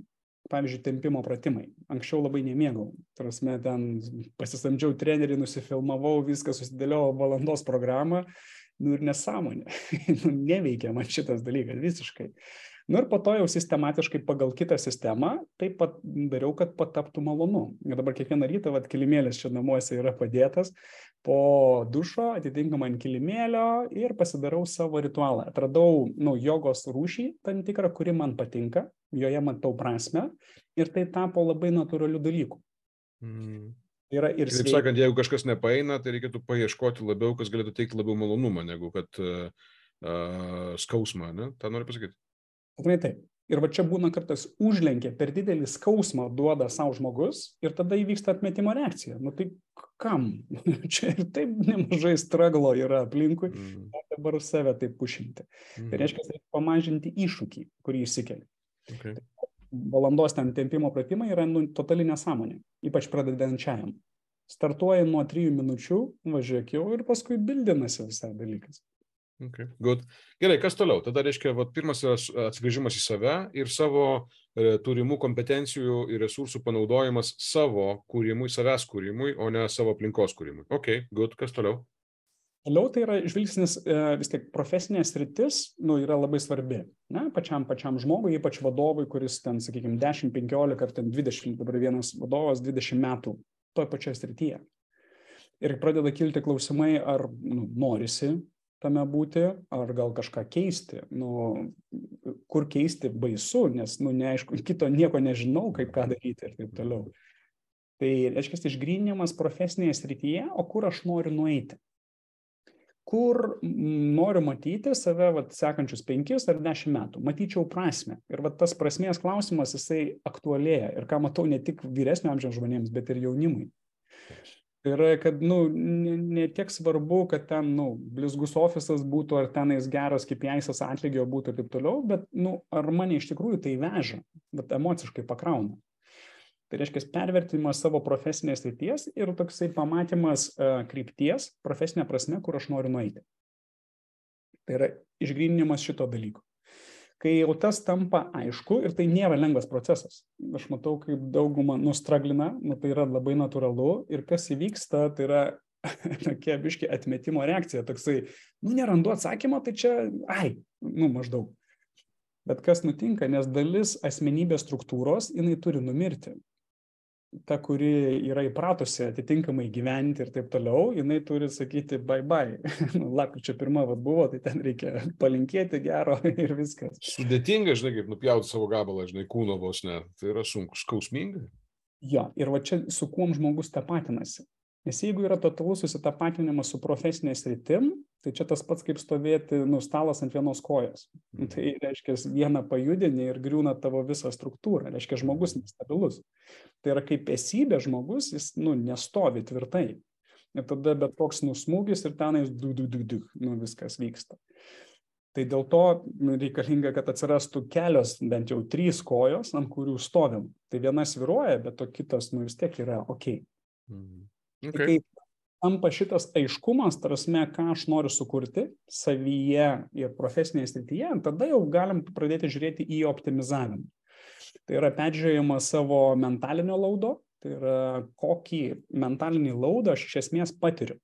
pavyzdžiui, tempimo pratimai. Anksčiau labai nemėgau. Prasme, ten pasisamdžiau trenerį, nusifilmavau, viską susidėliau valandos programą, nu ir nesąmonė. Neveikia man šitas dalykas visiškai. Nu ir po to jau sistematiškai pagal kitą sistemą taip pat dariau, kad pataptų malonu. Ir dabar kiekvieną rytą, vat, kilimėlis čia namuose yra padėtas, po dušo atitinkamai ant kilimėlio ir pasidarau savo ritualą. Atradau, nu, jogos rūšį tam tikrą, kuri man patinka, joje matau prasmę ir tai tapo labai natūralių dalykų. Mm. Yra ir Taip sakant, jeigu kažkas nepaeina, tai reikėtų paieškoti labiau, kas galėtų teikti labiau malonumą, negu kad uh, uh, skausmą, ne? Ta noriu pasakyti. Tikrai taip. Ir va čia būna kartais užlenkia, per didelį skausmą duoda savo žmogus ir tada įvyksta atmetimo reakcija. Nu tai kam? Čia ir taip nemažai straglo yra aplinkui, mm. o dabar save taip pušinti. Mm. Tai reiškia, reikia pamažinti iššūkį, kurį išsikeli. Okay. Valandos ten tempimo pratimai yra nu, totali nesąmonė, ypač pradedančiajam. Startuoja nuo trijų minučių, važiuok jau ir paskui bildinasi visai dalykas. Okay, good. Gerai, kas toliau? Tada reiškia, vat, pirmas yra atsigrįžimas į save ir savo e, turimų kompetencijų ir resursų panaudojimas savo kūrimui, savęs kūrimui, o ne savo aplinkos kūrimui. Ok, good. Kas toliau? Toliau tai yra žvilgsnis, e, vis tiek profesinė sritis, nu, yra labai svarbi. Ne? Pačiam, pačiam žmogui, ypač vadovui, kuris ten, sakykime, dešimt, penkiolika ar ten dvidešimt, dabar vienas vadovas dvidešimt metų toj pačioje srityje. Ir pradeda kilti klausimai, ar nu, norisi tame būti, ar gal kažką keisti. Nu, kur keisti baisu, nes, nu, neaišku, kito nieko nežinau, kaip ką daryti ir taip toliau. Tai, reiškia, išgryninimas profesinėje srityje, o kur aš noriu nueiti. Kur noriu matyti save, vat, sekančius penkis ar dešimt metų. Matyčiau prasmę. Ir vat, tas prasmės klausimas, jisai aktualėja. Ir ką matau ne tik vyresnio amžiaus žmonėms, bet ir jaunimui. Tai yra, kad nu, ne, ne tiek svarbu, kad ten nu, blizgus ofisas būtų, ar tenais geras K P I-sas atlygio būtų ir taip toliau, bet nu, ar mane iš tikrųjų tai veža, bet emociškai pakrauna. Tai reiškia pervertinimas savo profesinės srities ir toksai pamatymas uh, krypties, profesinė prasme, kur aš noriu nueiti. Tai yra išgryninimas šito dalyko. Kai jau tas tampa aišku ir tai nėra lengvas procesas. Aš matau, kaip dauguma nustraglina, nu, tai yra labai natūralu ir kas įvyksta, tai yra tokia biški atmetimo reakcija, toksai, nu nerandu atsakymą, tai čia, ai, nu maždaug. Bet kas nutinka, nes dalis asmenybės struktūros, jinai turi numirti. Ta, kuri yra įpratusi atitinkamai gyventi ir taip toliau, jinai turi sakyti bye bye. Lapkričio pirma vat buvo, tai ten reikia palinkėti gero ir viskas. Sudėtinga, žinai, kaip nupjauti savo gabalą, žinai, kūno vos ne. Tai yra sunku, skausminga. Jo, ir va čia su kuom žmogus tapatinasi. Nes jeigu yra totalus susitapatinimas su profesinė sritim, tai čia tas pats kaip stovėti nu, stalas ant vienos kojos. Mm. Tai reiškia, vieną pajudinį ir griūna tavo visą struktūrą. Reiškia, žmogus nestabilus. Tai yra kaip esybė žmogus, jis nu, nestovi tvirtai. Ir tada bet koks nusmūgis ir tenais du, du, du, du, nu, viskas vyksta. Tai dėl to nu, reikalinga, kad atsirastų kelios, bent jau trys kojos, ant kurių stovim. Tai viena sviruoja, bet to kitas nu, vis tiek yra ok. Mm. Okay. Okay. Kai tampa šitas aiškumas, tarasme, ką aš noriu sukurti savyje ir profesinėje srityje, tada jau galim pradėti žiūrėti į optimizavimą. Tai yra peržiūrėjimą savo mentalinio laudo, tai yra kokį mentalinį laudą aš iš esmės patiriu.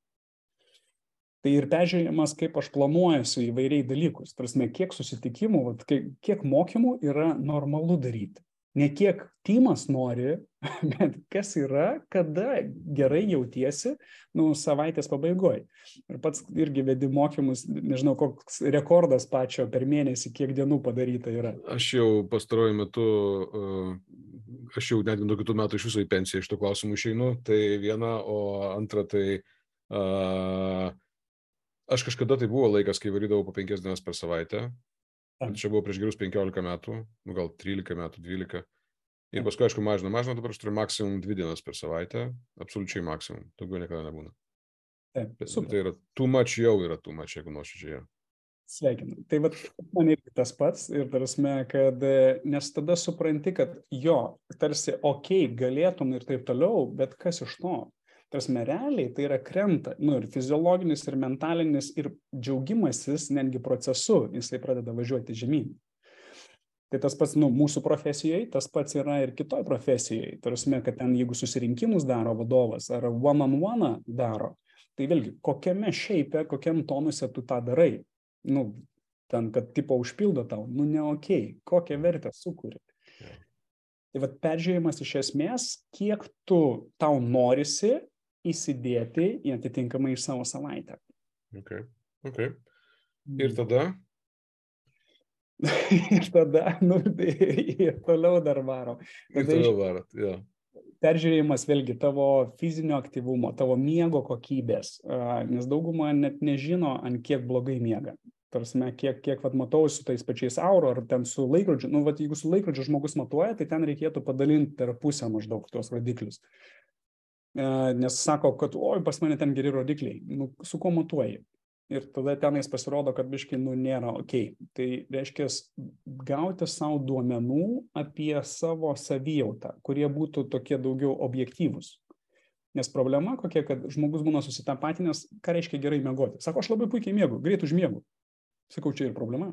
Tai ir peržiūrėjimas, kaip aš planuojuosi įvairiai dalykus. Tarasme, kiek susitikimų, vat, kiek, kiek mokymų yra normalu daryti. Ne kiek timas nori, bet kas yra, kada gerai jautiesi nu, savaitės pabaigoje. Ir pats irgi vedi mokymus, nežinau, koks rekordas pačio per mėnesį, kiek dienų padaryta yra. Aš jau pastaruoju metu, aš jau netgi nuo kitų metų iš viso į pensiją iš tų klausimų išeinu, tai viena, o antra tai uh, aš kažkada tai buvo laikas, kai varydavau po penkias dienas per savaitę. Bet čia buvo prieš gerus penkiolika metų, nu gal trylika metų, dvylika. Ir paskui, aišku, mažina, mažina, dabar aš turiu maksimum dvi dienas per savaitę, absoliučiai maksimum, daugiau niekada nebūna. Taip, super. Tai yra too much, jau yra too much, jeigu nuoširdžiai. Sveikinu. Tai vat, man irgi tas pats, ir tarasme, kad nes tada supranti, kad jo, tarsi, okei, okay, galėtum ir taip toliau, bet kas iš to? Tarasme, realiai tai yra krenta, nu ir fiziologinis, ir mentalinis, ir džiaugimasis netgi procesu, jisai pradeda važiuoti žemyn. Tai tas pats, nu, mūsų profesijoje, tas pats yra ir kitoj profesijoje. Tarsi, kad ten jeigu susirinkimus daro vadovas ar one-on-one daro, tai vėlgi, kokiame šeipe, kokiam tonuse tu tą darai. Nu, ten, kad tipo užpildo tau, nu ne okei, kokią vertę sukuri. Yeah. Tai vat peržiūrėjimas iš esmės, kiek tu tau norisi įsidėti į atitinkamai iš savo savaitę. Okay. Okay. Ir tada? Ir tada, nu, ir toliau dar varo. Ir toliau varo, jo. Peržiūrėjimas vėlgi tavo fizinio aktyvumo, tavo miego kokybės, nes dauguma net nežino, ant kiek blogai miega. Tarsi, kiek, kiek vat, matau su tais pačiais Auro ar ten su laikrodžiu, nu, vat, jeigu su laikrodžiu žmogus matuoja, tai ten reikėtų padalinti per pusę maždaug tuos rodiklius. E, nes sako, kad oi, pas mane ten geri rodikliai, nu, su kuo matuoji? Ir tada tenais pasirodo, kad biškai, nu, nėra okei. Tai reiškia gauti savo duomenų apie savo savijautą, kurie būtų tokie daugiau objektyvūs. Nes problema kokia, kad žmogus būna susitapatinęs, ką reiškia gerai miegoti. Sako, aš labai puikiai miegu, greit užmiegu. Sakau, čia ir problema.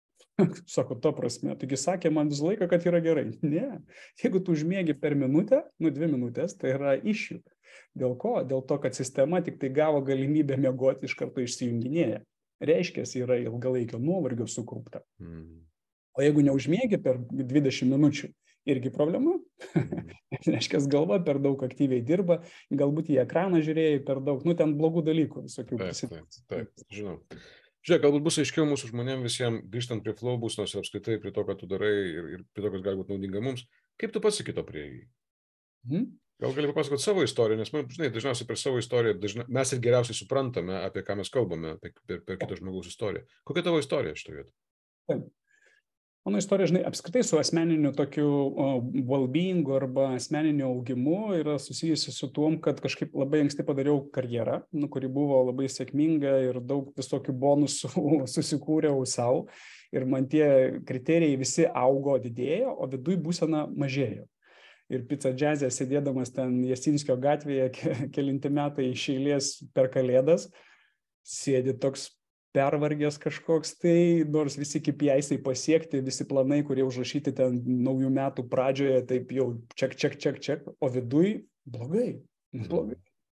Sako, to prasme. Taigi sakė man visą laiką, kad yra gerai. Ne. Jeigu tu užmiegi per minutę, nu dvi minutės, tai yra issue. Dėl ko? Dėl to, kad sistema tik tai gavo galimybę miegoti iš karto išsijunginėja. Reiškia, yra ilgalaikio nuovargio sukaupta. Mm. O jeigu neužmiegi per dvidešimt minučių, irgi problema. Mm. Reiškia, galva per daug aktyviai dirba, galbūt į ekraną žiūrėjai per daug, nu ten blogų dalykų visokių. Taip, taip, taip, žinau. Žiūrėk, galbūt bus aiškiau mūsų žmonėms visiems, grįžtant prie flow būsenos ir apskritai prie to, ką tu darai ir, ir prie to, kas gali būti naudinga mums. Kaip tu pats iki to priėjai? Hmm? Gal gali papasakoti savo istoriją, nes, man, žinai, dažniausiai per savo istoriją dažna, mes ir geriausiai suprantame, apie ką mes kalbame, apie, per, per kito žmogaus istoriją. Kokia tavo istorija šitoje vietoje? Taip. Mano istorija, žinai, apskritai su asmeniniu tokiu well-beingu arba asmeniniu augimu yra susijusi su tuom, kad kažkaip labai anksti padariau karjerą, nu, kuri buvo labai sėkminga ir daug visokių bonusų susikūriau savo. Ir man tie kriterijai visi augo, didėjo, o viduj būsena mažėjo. Ir Pizza Jazz'e sėdėdamas ten Jasinskio gatvėje kelinti metai iš eilės per kalėdas, sėdi toks pervargęs kažkoks, tai nors visi K P I'ai pasiekti, visi planai, kurie užrašyti ten naujų metų pradžioje, taip jau ček, ček, ček, ček, o viduj blogai, blogai.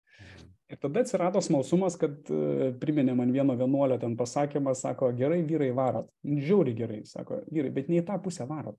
Ir tada atsirado smalsumas, kad uh, priminė man vieno vienuolio ten pasakymą, sako, gerai, vyrai varat, žiauriai gerai, sako, vyrai, bet ne į tą pusę varat.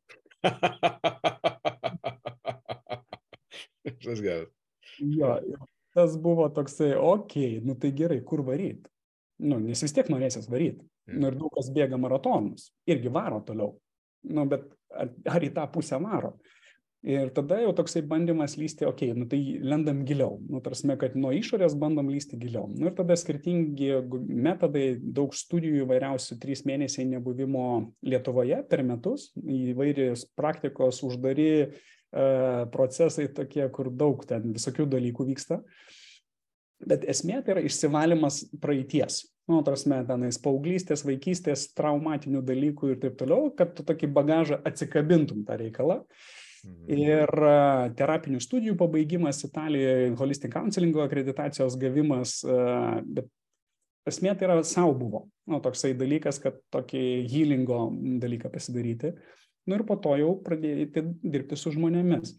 Tas geras. Jo, tas buvo toksai, okei, okay, nu tai gerai, kur varyt? Nu, nes vis tiek norėsis varyti. Nu, ir daug kas bėga maratonus. Irgi varo toliau. Nu, bet ar, ar į tą pusę varo? Ir tada jau toksai bandymas lysti, okei, okay, nu tai lendam giliau. Nu, tarsi, kad nuo išorės bandom lysti giliau. Nu, ir tada skirtingi metodai, daug studijų įvairiausių, trys mėnesiai nebuvimo Lietuvoje per metus, įvairios praktikos, uždari e, procesai tokie, kur daug ten visokių dalykų vyksta. Bet esmė tai yra išsivalymas praeities. Nu, tarsi, tenais paauglystės, vaikystės, traumatinių dalykų ir taip toliau, kad tu tokį bagažą atsikabintum tą reikalą. Mhm. Ir uh, terapinių studijų pabaigimas Italijoje, holistic counselingo akreditacijos gavimas, uh, bet esmė tai yra sau buvo. Nu, toksai dalykas, kad tokį healingo dalyką pasidaryti. Nu, ir po to jau pradėti dirbti su žmonėmis.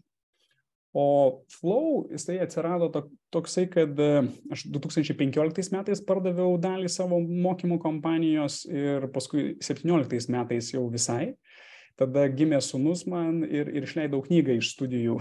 O flow, jisai atsirado toksai, kad aš du tūkstančiai penkioliktais metais pardaviau dalį savo mokymų kompanijos ir paskui septynioliktais metais jau visai. Tada gimė sūnus man ir, ir išleidau knygą iš studijų,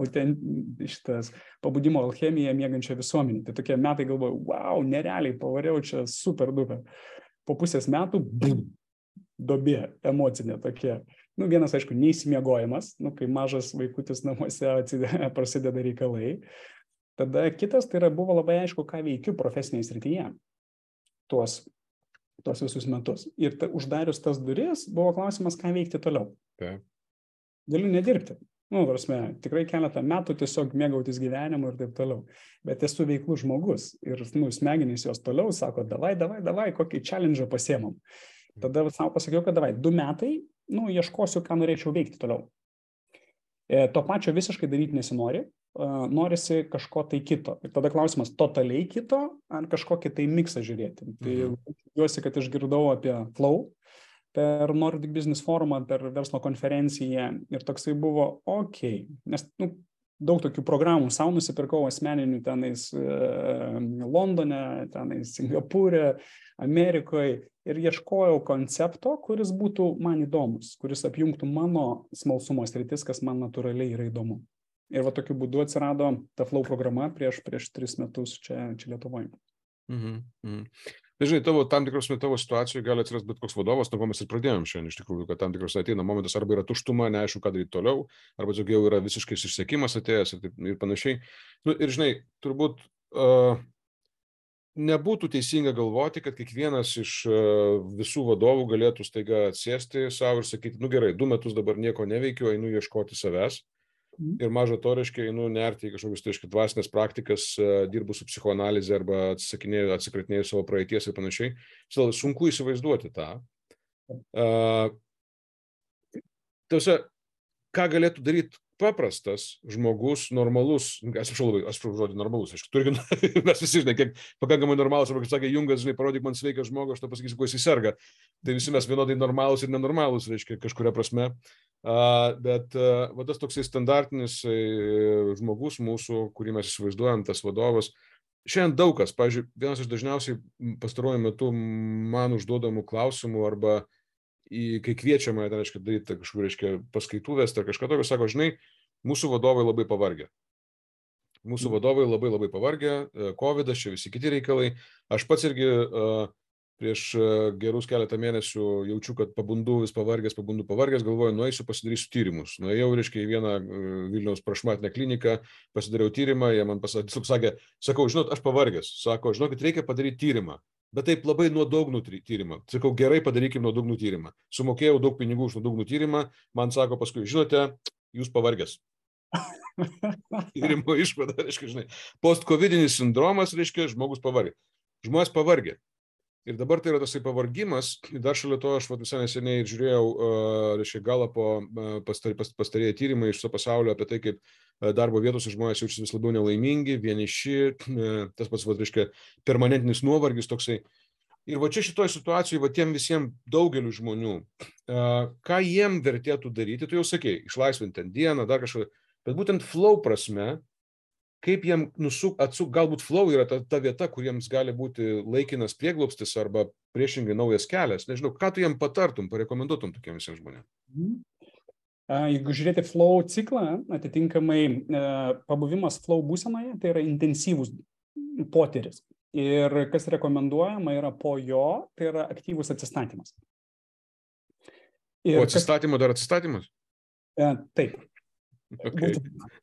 šitas pabudimo alchemija miegančio visuomenį. Tai tokie metai galvoju, wow, nerealiai pavariau čia super duper. Po pusės metų, bum, dobė emocinė tokia. Nu, vienas, aišku, neįsimiegojimas, nu, kai mažas vaikutis namuose atsidė, prasideda reikalai. Tada kitas, tai yra, buvo labai aišku, ką veikiu profesinėje srityje tuos, tuos visus metus. Ir ta, uždarius tas duris, buvo klausimas, ką veikti toliau. Okay. Galiu nedirbti. Nu, prasme, tikrai keletą metų tiesiog mėgautis gyvenimu ir taip toliau. Bet esu veiklus žmogus ir, nu, smegenys jos toliau sako, davai, davai, davai, kokį challenge pasiemam. Tada savo pasakiau, kad davai, du metai, nu, ieškosiu, ką norėčiau veikti toliau. E, to pačio visiškai daryti nesinori, e, norisi kažko tai kito. Ir tada klausimas, totaliai kito, ar kažkokį tai miksą žiūrėti. Tai tikiuosi, kad išgirdau apie flow, per Nordic Business Forumą, per verslo konferenciją ir toksai buvo, okei, okay. Nes nu, daug tokių programų savo nusipirkau asmeninių tenais e, Londone, tenais Singapūre, Amerikoje ir ieškojau koncepto, kuris būtų man įdomus, kuris apjungtų mano smalsumo sritis, kas man natūraliai yra įdomu. Ir va tokiu būdu atsirado ta Flow programa prieš, prieš tris metus čia, čia Lietuvoje. Mhm, mhm. Tai žinai, tavo, tam tikros tavo situacijoje gali atsirasti bet koks vadovas, nuo ko mes ir pradėjom šiandien, iš tikrųjų, kad tam tikros ateina momentas, arba yra tuštuma, neaišku, ką daryti toliau, arba jau yra visiškai išsekimas atėjęs ir, taip, ir panašiai. Nu, ir žinai, turbūt uh, nebūtų teisinga galvoti, kad kiekvienas iš uh, visų vadovų galėtų staiga atsėsti savo ir sakyti, nu gerai, du metus dabar nieko neveikiu, einu ieškoti savęs. Ir mažo to, reiškia, einu nerti į kažkokius, tai reiškia, dvasinės praktikas, dirbu su psichoanalize arba atsikratinėjau savo praeities ir panašiai. Sunku įsivaizduoti tą. Uh, Tausia, ką galėtų daryti paprastas žmogus, normalus, atsiprašau labai, atsiprašau žodį normalus, aš turiu, mes visi žinai, kiek pakankamai normalus, arba kaip sakė Jungas, žinai, parodyk man sveiką žmogų, aš to pasakysiu, kuo jis serga. Tai visi mes vienodai normalus ir nenormalus, reiškia, kažkuria prasme. Uh, bet uh, va tas toksai standartinis uh, žmogus mūsų, kurį mes įsivaizduojam, tas vadovas, šiandien daug kas, pavyzdžiui, vienas iš dažniausiai pastaruoju metu man užduodamų klausimų arba į, kai kviečiama, tai reiškia, daryti kažkur, reiškia, paskaitų vesti ar kažką tokio, sako, žinai, mūsų vadovai labai pavargę. Mūsų mm. vadovai labai labai pavargę, kovidas, čia visi kiti reikalai. Aš pats irgi uh, prieš gerus keletą mėnesių jaučiu, kad pabundu vis pavargęs, pabundu pavargęs, galvoju, nueisiu, pasidarysiu tyrimus. Nuėjau, reiškia, į vieną Vilniaus prašmatinę kliniką, pasidariau tyrimą, jie man pasakė, sakė, sakau, žinot, aš pavargęs. Sako, žinokit, reikia padaryti tyrimą, bet taip labai nuodugnų tyrimą. Sakau, gerai, padarykim nuodugnų tyrimą. Sumokėjau daug pinigų už nuodugnų tyrimą, man sako paskui, žinote, jūs pavargęs. Tyrimo išvada, reiškia, žinai, post-covidinis sindromas, reiškia, žmogus pavargė. Žmonės pavargė. Ir dabar tai yra tasai pavargimas, dar šalia to aš visai neseniai žiūrėjau, reiškia, Galapo pastarėję tyrimai iš viso pasaulio apie tai, kaip darbo vietose žmonės jaučiasi vis labiau nelaimingi, vieniši, tas pats, reiškia, permanentinis nuovargis toksai. Ir va čia šitoje situacijoje, va tiem visiems daugeliu žmonių, ką jiem vertėtų daryti, tu jau sakei, išlaisvinti ten dieną, dar kažką, bet būtent flow prasme, kaip jiem nusuk, atsuk, galbūt flow yra ta, ta vieta, kur jiems gali būti laikinas prieglobstis arba priešingai naujas kelias. Nežinau, ką tu jiem patartum, parekomenduotum tokiem visiems žmonėms? Jeigu žiūrėti flow ciklą, atitinkamai pabuvimas flow būsenoje, tai yra intensyvus potyris. Ir kas rekomenduojama yra po jo, tai yra aktyvus atsistatymas. Ir po atsistatymo kas... dar atsistatymas? Taip. Okay.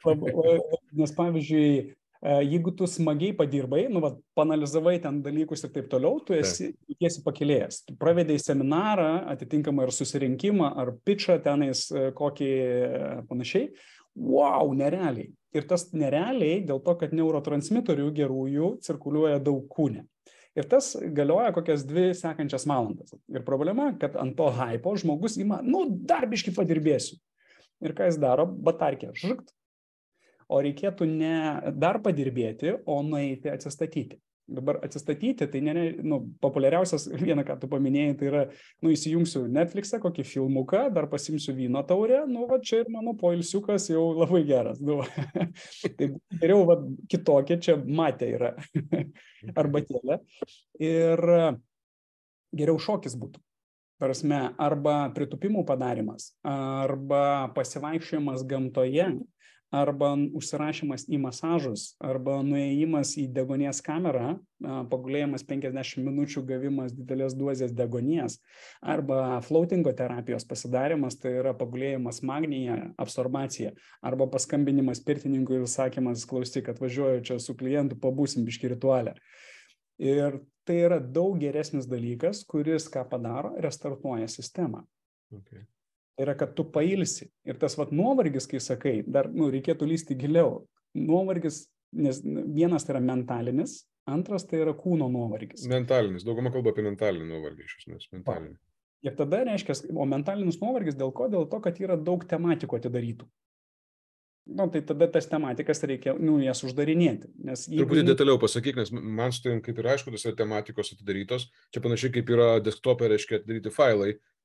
Nes pavyzdžiui, jeigu tu smagiai padirbai, nu, va, panalizavai ten dalykus ir taip toliau, tu esi, esi pakilėjęs. Tu pravedėjai seminarą, atitinkamą ar susirinkimą, ar pitchą tenais kokį panašiai. Wow, nerealiai. Ir tas nerealiai dėl to, kad neurotransmitorių gerųjų cirkuliuoja daug kūne. Ir tas galioja kokias dvi sekančias valandas. Ir problema, kad ant to hypo žmogus ima, nu, dar biškį padirbėsiu. Ir ką jis daro? Batarkė, žukt. O reikėtų ne dar padirbėti, o nueiti atsistatyti. Dabar atsistatyti, tai ne, nu, populiariausias, vieną, ką tu paminėjai, tai yra, nu, įsijungsiu Netflixą, kokį filmuką, dar pasimsiu vyno taurę, nu, va, čia ir mano poilsiukas jau labai geras. Nu, tai geriau, va, kitokia, čia matė yra arbatėlė. Ir geriau šokis būtų. Prasme, arba pritupimų padarimas, arba pasivaikščiojimas gamtoje, arba užsirašymas į masažus, arba nuėjimas į degonės kamerą, pagulėjimas penkiasdešimt minučių, gavimas didelės dozės degonės, arba floatingo terapijos pasidarimas, tai yra pagulėjimas magnyje, absorbacija, arba paskambinimas pirtininkui ir sakymas, klausyk, kad važiuoju čia su klientu, pabūsim biškį ritualę. Ir tai yra daug geresnis dalykas, kuris ką padaro, restartuoja sistemą. Okay. Tai yra, kad tu pailsi. Ir tas vat nuovargis, kai sakai, dar nu, reikėtų lysti giliau. Nuovargis, nes vienas tai yra mentalinis, antras tai yra kūno nuovargis. Mentalinis, dauguma kalba apie mentalinį nuovargį iš esmės. Mentalinį. Ir tada reiškia, o mentalinis nuovargis dėl ko? Dėl to, kad yra daug tematikų atidarytų. Nu, tai tada tas tematikas reikia, nu, jas uždarinėti. Nes jeigu... Truputį detaliau pasakyk, nes man su tavim kaip ir aišku, tas yra tematikos atidarytos. Čia panašiai kaip yra desktopė, reiškia atidaryti failai.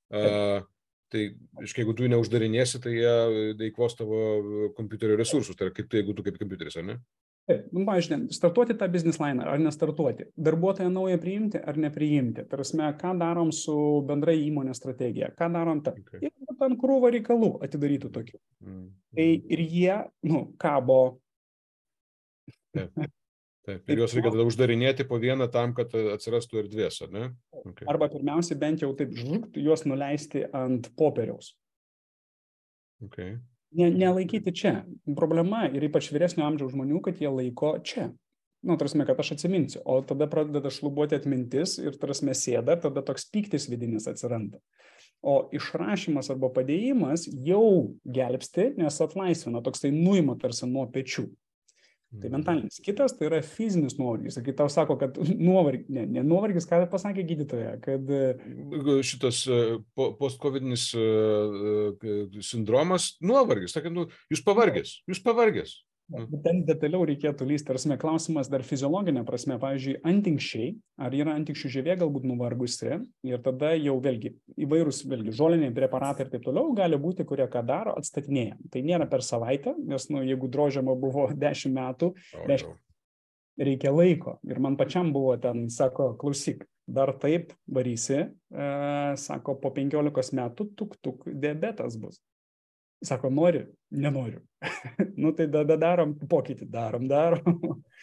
Uh, tai, iškai, jeigu tu neuždarinėsi, tai jie eikvos tavo kompiuterio resursus. Tai yra kaip tu, jeigu tu kaip kompiuteris, ar ne? Taip, nu, pažiūrėjau, startuoti tą business line ar nestartuoti, darbuotoją naują priimti ar nepriimti, tarsi, ką darom su bendrai įmonės strategija, ką darom tą. Okay. Ir ten krūva reikalų atidarytų tokių. Mm. Tai ir jie, nu, kabo. Taip, taip. Ir juos reikia tada uždarinėti po vieną tam, kad atsirastų erdvės, ar ne? Okay. Arba pirmiausia, bent jau taip žukt, juos nuleisti ant popieriaus. Okay. Ne, nelaikyti čia. Problema ir ypač vyresnio amžiaus žmonių, kad jie laiko čia. Nu, tarsi, kad aš atsiminsiu. O tada pradeda šlubuoti atmintis ir tarsi sėda, tada toks pyktis vidinis atsiranda. O išrašymas arba padėjimas jau gelbsti, nes atlaisvina, toks tai nuima tarsi nuo pečių. Tai mentalinis. Kitas tai yra fizinis nuovargis. Kai tau sako, kad nuovargis, ne, ne nuovargis, ką pasakė gydytoja, kad... Šitas post-covidinis sindromas, nuovargis. Sakė, nu, jūs pavargęs, jūs pavargęs. Ten detaliau reikėtų lysti. Tarsi, klausimas dar fiziologinė prasme. Pavyzdžiui, antinkščiai, ar yra antinkščių žievė galbūt nuvargusi, ir tada jau vėlgi įvairūs vėlgi, žoliniai preparatai ir taip toliau gali būti, kurie ką daro, atstatinėja. Tai nėra per savaitę, nes nu, jeigu drožiama buvo dešimt metų, reiškia, reikia laiko. Ir man pačiam buvo ten, sako, klausyk, dar taip varysi, e, sako, po penkiolikos metų tuk tuk diabetas bus. Sako, nori, nenoriu. Nu, tai tada darom pokytį, darom, darom.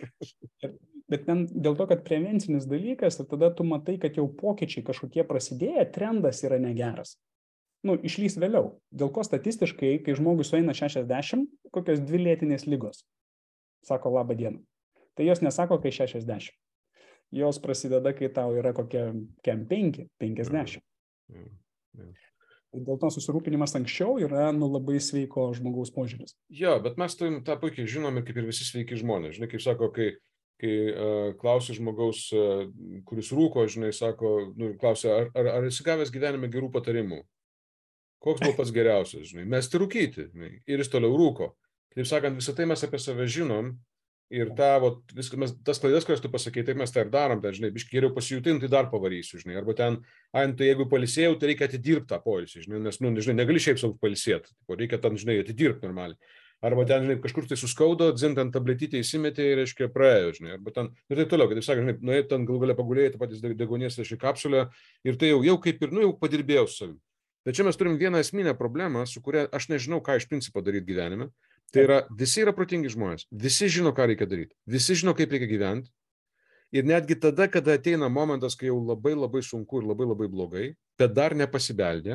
Bet ten dėl to, kad prevencinis dalykas, ir tada tu matai, kad jau pokyčiai kažkokie prasidėję, trendas yra negeras. Nu, išlys vėliau. Dėl ko statistiškai, kai žmogus sueina šešiasdešimt, kokios dvi lėtinės ligos. Sako, laba diena. Tai jos nesako, kai šešiasdešimt. Jos prasideda, kai tau yra kokie kem penki, penkiasdešimt. Mm, mm, mm. Dėl to susirūpinimas anksčiau yra nu, labai sveiko žmogaus požiūris. Jo, bet mes tai tą puikiai žinome, kaip ir visi sveiki žmonės. Žinai, kaip sako, kai, kai uh, klausi žmogaus, uh, kuris rūko, žinai, sako, nu, klausia, ar, ar, ar esi gavęs gyvenime gerų patarimų? Koks buvo pats geriausias, žinai? Mesti rūkyti, žinai, ir jis toliau rūko. Taip sakant, visą tai mes apie save žinom. Ir tavo, viskas, mes, tas klaidas, kurias tu pasakei, taip mes tai ir darom, tai, žinai, biškai geriau pasijutin, tai dar pavarysiu, žinai, arba ten, ai, tai jeigu palisėjau, tai reikia atidirbti tą poilsį, žinai, nes, nu, žinai, negali šiaip savo palisėti, reikia ten, žinai, atidirbti normaliai. Arba ten, žinai, kažkur tai suskaudo, dzint ant tabletytę įsimetė ir, reiškia, praėjo, žinai, arba ten, ir taip toliau, kad taip sakant, žinai, nuėjai ten galų galia pagulėjai, tą patys degonės, reiškia, kapsulę, ir tai jau, jau kaip ir, nu, jau padirbėjau su savimi. Bet čia mes turim vieną esminę problemą, su kuria aš nežinau, ką iš principo daryti gyvenime. Tai yra, visi yra protingi žmonės, visi žino, ką reikia daryti, visi žino, kaip reikia gyventi. Ir netgi tada, kada ateina momentas, kai jau labai labai sunku ir labai labai blogai, bet dar nepasibeldė,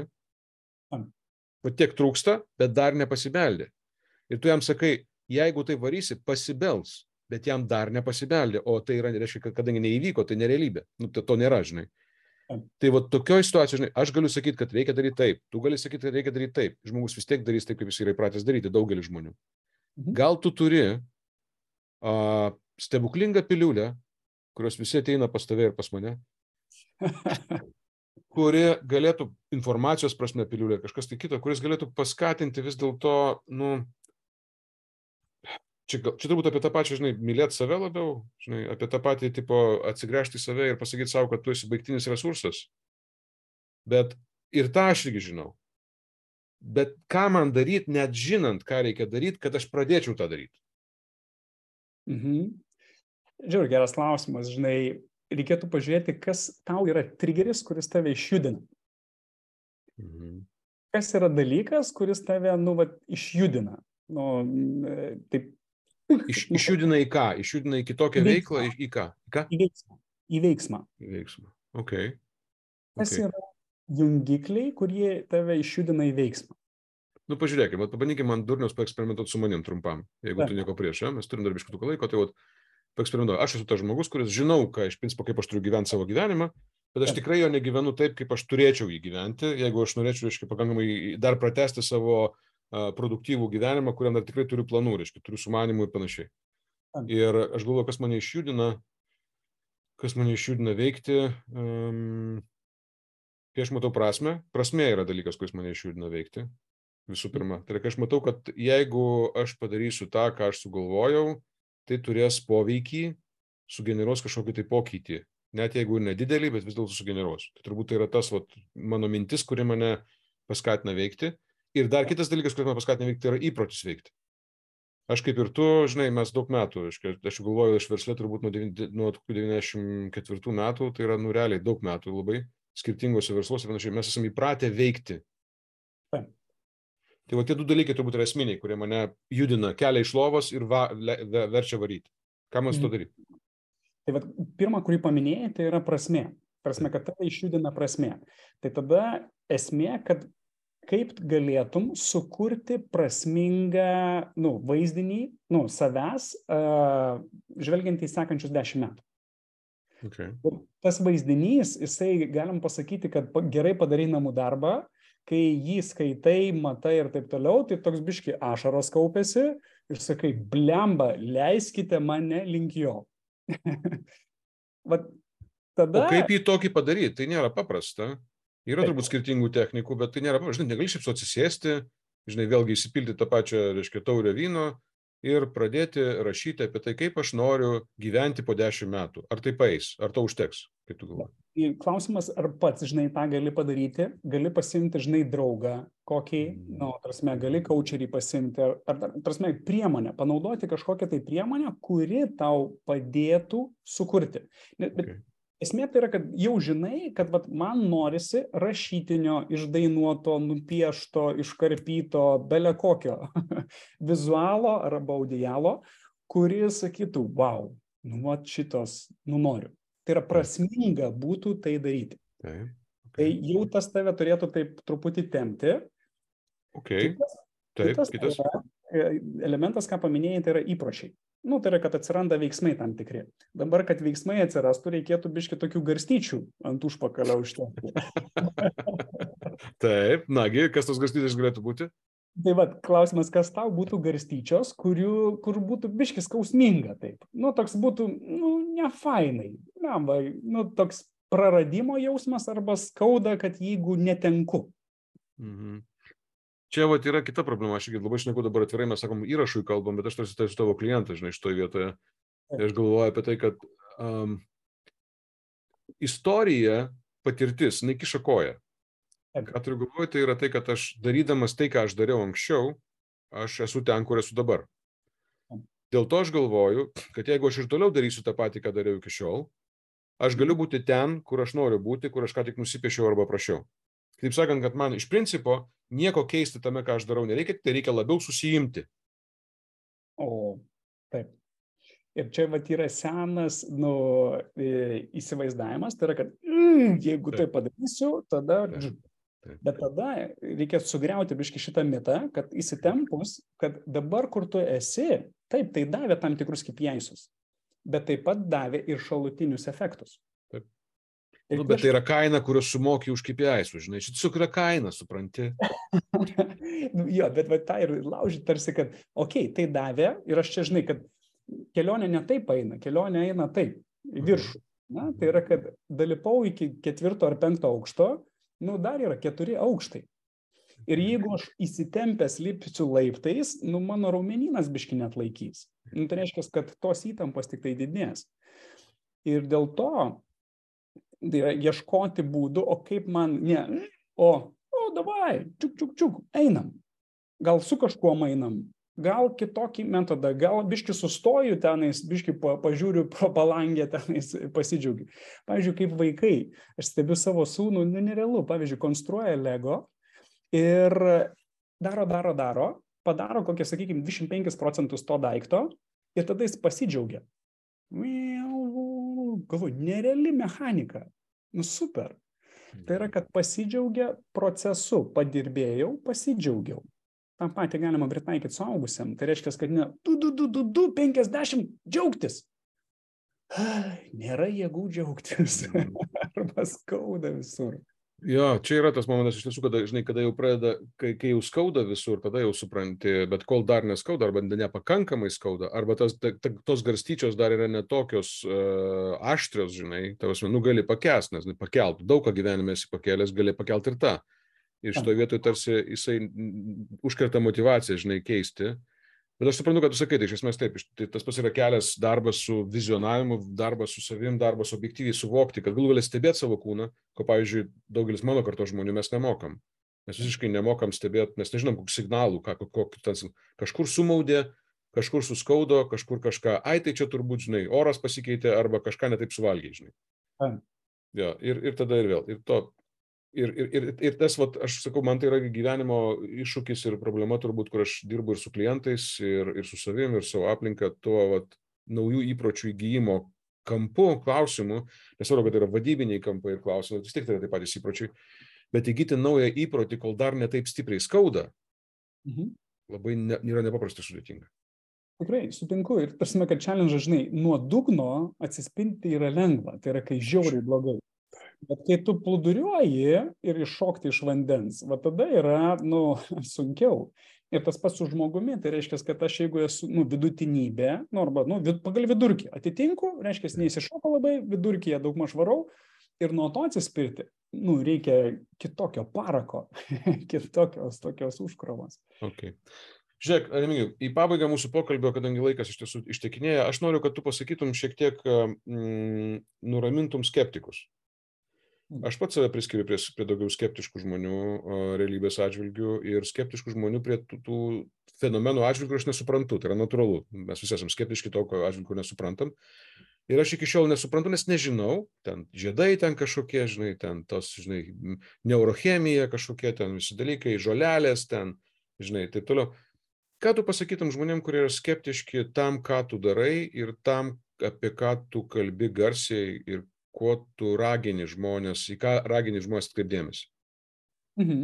o tiek trūksta, bet dar nepasibeldė. Ir tu jam sakai, jeigu tai varysi, pasibels, bet jam dar nepasibeldė, o tai yra, reiškia, kad kadangi neįvyko, tai nerealybė. Nu, to nėra, žinai. Tai va tokioj situacijoje, žinai, aš galiu sakyti, kad reikia daryti taip, tu gali sakyti, kad reikia daryti taip, žmogus vis tiek darys taip, kaip jis yra įpratęs daryti, daugelis žmonių. Gal tu turi a, stebuklingą piliulę, kurios visi ateina pas tave ir pas mane, kuri galėtų, informacijos prasme piliulė, kažkas tai kito, kuris galėtų paskatinti vis dėlto, nu, Čia, čia turbūt apie tą pačią, žinai, mylėti save labiau, žinai, apie tą patį, tipo, atsigręžti į save ir pasakyti savo, kad tu esi baigtinis resursas. Bet ir tą aš irgi žinau. Bet ką man daryti, net žinant, ką reikia daryti, kad aš pradėčiau tą daryti? Mhm. Žiūrėk, geras klausimas, žinai, reikėtų pažiūrėti, kas tau yra trigeris, kuris tave išjudina. Mhm. Kas yra dalykas, kuris tave, nu, va, išjudina. Nu, taip. Iš, išjudina į ką? Išjudina į kitokią į veiklą? Į, į ką? Į ką? Į veiksmą. Į veiksmą. Į veiksmą. Okay. Kas Okay. yra jungikliai, kurie tave išjudina į veiksmą? Nu, pažiūrėkime, pabandykime man durniaus paeksperimentuoti su manim trumpam. Jeigu Taip. tu nieko prieš, ja? Mes turim dar biškį tokio laiko, tai vat, paeksperimentuoju. Aš esu tas žmogus, kuris žinau, ką iš principo, kaip aš turiu gyventi savo gyvenimą, bet aš Taip. tikrai jo negyvenu taip, kaip aš turėčiau jį gyventi, jeigu aš norėčiau, reiškia, pakankamai dar pratęsti savo uh, produktyvų gyvenimą, kuriam dar tikrai turiu planų, reiškia, turiu sumanimų ir panašiai. Taip. Ir aš galvoju, kas mane išjudina, kas mane išjudina veikti, um, kai aš matau prasmę, prasmė yra dalykas, kuris mane išjudina veikti, visų pirma. Tai yra, kai aš matau, kad jeigu aš padarysiu tą, ką aš sugalvojau, tai turės poveikį, sugeneruos kažkokį tai pokytį net jeigu ir nedidelį, bet vis dėlto sugeneruos. Tai turbūt tai yra tas vat, mano mintis, kuri mane paskatina veikti. Ir dar kitas dalykas, kuris mane paskatina veikti, tai yra įprotis veikti. Aš kaip ir tu, žinai, mes daug metų, aš, aš galvoju, aš verslė turbūt nuo, nuo devyniasdešimt ketvirtų metų, tai yra nu realiai daug metų labai, skirtingose versluose, panašiai, mes esame įpratę veikti. Taip. Tai va tie du dalykai turbūt yra esminiai, kurie mane judina, kelia iš lovos ir va, le, ve, verčia varyti. Ką man su to daryti? Tai va, pirmą, kurį paminėjai, tai yra prasmė. Prasme, kad tai išjudina prasmė. Tai tada esmė, kad kaip galėtum sukurti prasmingą nu, vaizdinį nu, savęs, uh, žvelgiant į sekančius dešimt metų. Okay. Ir tas vaizdinys, jisai galim pasakyti, kad gerai padarai namų darbą, kai jį skaitai, matai ir taip toliau, tai toks biški ašaros kaupėsi ir sakai, blemba, leiskite mane link jo. Vat, tada... O kaip jį tokį padaryti? Tai nėra paprasta. Yra turbūt skirtingų technikų, bet tai nėra paprasta. Žinai, negali šiaip atsisėsti, žinai, vėlgi įsipilti tą pačią, reiškia, taurę vyno ir pradėti rašyti apie tai, kaip aš noriu gyventi po dešimt metų. Ar tai paeis? Ar to užteks? Kaip tu galvoji? Klausimas, ar pats, žinai, tą gali padaryti, gali pasimti, žinai, draugą, kokį, mm. nu, prasme, gali kaučerį pasimti, ar, ar, prasme, priemonę, panaudoti kažkokią tai priemonę, kuri tau padėtų sukurti. Bet, okay. Esmė tai yra, kad jau žinai, kad vat, man norisi rašytinio, išdainuoto, nupiešto, iškarpyto, bele kokio vizualo arba audialo, kuris sakytų, wow, nu, vat šitos, nu noriu. Tai yra prasminga būtų tai daryti. Okay. Okay. Tai jau tas tave turėtų taip truputį tempti. Okay. Kitas, taip, kitas, kitas. Yra, elementas, ką paminėjai, tai yra įpročiai. Nu, tai yra, kad atsiranda veiksmai tam tikri. Dabar, kad veiksmai atsirastų, reikėtų biški tokių garstyčių ant užpakalio užtempti. Taip, nagi, kas tos garstyčios galėtų būti? Tai va, klausimas, kas tau būtų garstyčios, kurių, kur būtų biški skausminga, taip. Nu, toks būtų, nu, nefainai. Na, va, nu, toks praradimo jausmas arba skauda, kad jeigu netenku. Mhm. Čia va, yra kita problema, aš labai šneku dabar atvirai, mes sakom, įrašui kalbam, bet aš tarsi tai su tavo klientas, žinai, šitoje vietoje. Ir aš galvoju apie tai, kad um, istorija, patirtis, nekiša koją. Ką turiu galvoju, tai yra tai, kad aš darydamas tai, ką aš dariau anksčiau, aš esu ten, kur esu dabar. Dėl to aš galvoju, kad jeigu aš ir toliau darysiu tą patį, ką dariau iki šiol, aš galiu būti ten, kur aš noriu būti, kur aš ką tik nusipiešiau arba prašiau. Taip sakant, kad man iš principo nieko keisti tame, ką aš darau, nereikia, tai reikia labiau susijimti. O, taip. Ir čia vat yra senas nu, įsivaizdavimas, tai yra, kad mm, jeigu taip. tai padarysiu, tada... Taip. Taip. Bet tada reikia sugriauti biški šitą mitą, kad įsitempus, kad dabar, kur tu esi, taip, tai davė tam tikrus kipjaisus, bet taip pat davė ir šalutinius efektus. Taip. Nu, bet tai yra kaina, kurios sumoki už kipjaisus, žinai, šit tiesiog yra kaina, supranti. nu, jo, bet va, tą ir laužyti tarsi, kad, okei, okay, tai davė ir aš čia, žinai, kad kelionė ne taip eina, kelionė eina taip, į viršų. Na, tai yra, kad dalipau iki ketvirto ar penkto aukšto, nu, dar yra keturi aukštai. Ir jeigu aš įsitempęs lipsiu laiptais, nu, mano raumenynas biški net laikys. Nu, tai reiškia, kad tos įtampos tik tai didės. Ir dėl to tai yra ieškoti būdų, o kaip man, ne, o, o, davai, čiuk, čiuk, čiuk, einam. Gal su kažkuo einam, gal kitokį metodą, gal biški sustoju tenais, biški pa, pažiūriu pro palangę tenais, pasidžiaugiu. Pavyzdžiui, kaip vaikai, aš stebiu savo sūnų, nu, nerealu, pavyzdžiui, konstruoja Lego ir daro, daro, daro, padaro kokie, sakykime, dvidešimt penkis procentus to daikto ir tada jis pasidžiaugia. Galvoju, nereali mechanika, nu super. Tai yra, kad pasidžiaugia procesu, padirbėjau, pasidžiaugiau. Tą patį galima pritaikyti suaugusiam. Tai reiškia, kad ne du, du, du, du, du, penkiasdešimt džiaugtis. Ai, nėra jėgų džiaugtis. Arba skauda visur. Jo, čia yra tas momentas, iš tiesų, kada, žinai, kada jau pradeda, kai, kai jau skauda visur, tada jau supranti, bet kol dar neskauda, arba nepakankamai skauda, arba tas, ta, ta, tos garstyčios dar yra netokios uh, aštrios, žinai, tavas, nu, gali pakęst, nes pakelt, daug ką gyvenime esi pakėlęs, gali pakelt ir tą. Ir šitoje vietoje tarsi jisai užkerta motivaciją, žinai, keisti. Bet aš suprantu, kad tu sakai, tai iš esmės taip, tai tas pas yra kelias darbas su vizionavimu, darbas su savim, darbas objektyviai suvokti, kad galų galia stebėti savo kūną, ko, pavyzdžiui, daugelis mano kartos žmonių mes nemokam. Mes visiškai nemokam stebėti, mes nežinom, kokių signalų, ką, kokį tas kažkur sumaudė, kažkur suskaudo, kažkur kažką, ai tai čia turbūt, žinai, oras pasikeitė arba kažką netaip suvalgiai, žinai. A. Jo, ir, ir tada ir vėl. Ir to Ir, ir, ir, ir tas, vat, aš sakau, man tai yra gyvenimo iššūkis ir problema turbūt, kur aš dirbu ir su klientais, ir, ir su savim, ir savo aplinka, tuo vat, naujų įpročių įgyjimo kampu, klausimu, nesvarbu, kad tai yra vadybiniai kampai ir klausimai, vis tiek tai yra taip patys įpročiai, bet įgyti naują įprotį, kol dar netaip stipriai skauda, Mhm. labai ne, yra nepaprastai sudėtinga. Tikrai, sutinku. Ir prasme, kad challenge, žinai, nuo dugno atsispinti yra lengva, tai yra, kai žiauriai blogai. Bet kai tu plūduriuoji ir iššokti iš vandens, va tada yra, nu, sunkiau. Ir tas pats su žmogumi, tai reiškia, kad aš jeigu esu, nu, vidutinybė, nu, arba, nu, vid, pagal vidurkį atitinku, reiškia, neįsišoko labai, vidurkyje daugmaž varau, ir nuo to atsispirti, nu, reikia kitokio parako, kitokios tokios užkrovos. Okay. Žiūrėk, Remigijau, į pabaigą mūsų pokalbio, kadangi laikas iš tiesų ištekinėja, aš noriu, kad tu pasakytum šiek tiek mm, nuramintum skeptikus. Aš pats save priskiriu prie, prie daugiau skeptiškų žmonių o, realybės atžvilgių ir skeptiškų žmonių prie tų, tų fenomenų atžvilgių, aš nesuprantu, tai yra natūralu. Mes visi esame skeptiški to, ko atžvilgių nesuprantam. Ir aš iki šiol nesuprantu, nes nežinau, ten žiedai ten kažkokie, žinai, ten tos, žinai, neurochemija kažkokie, ten visi dalykai, žolelės ten, žinai, taip toliau. Ką tu pasakytum žmonėm, kurie yra skeptiški tam, ką tu darai ir tam, apie ką tu kalbi garsiai ir kuo tu ragini žmonės, į ką ragini žmonės atkreipdėmėsi? Mhm.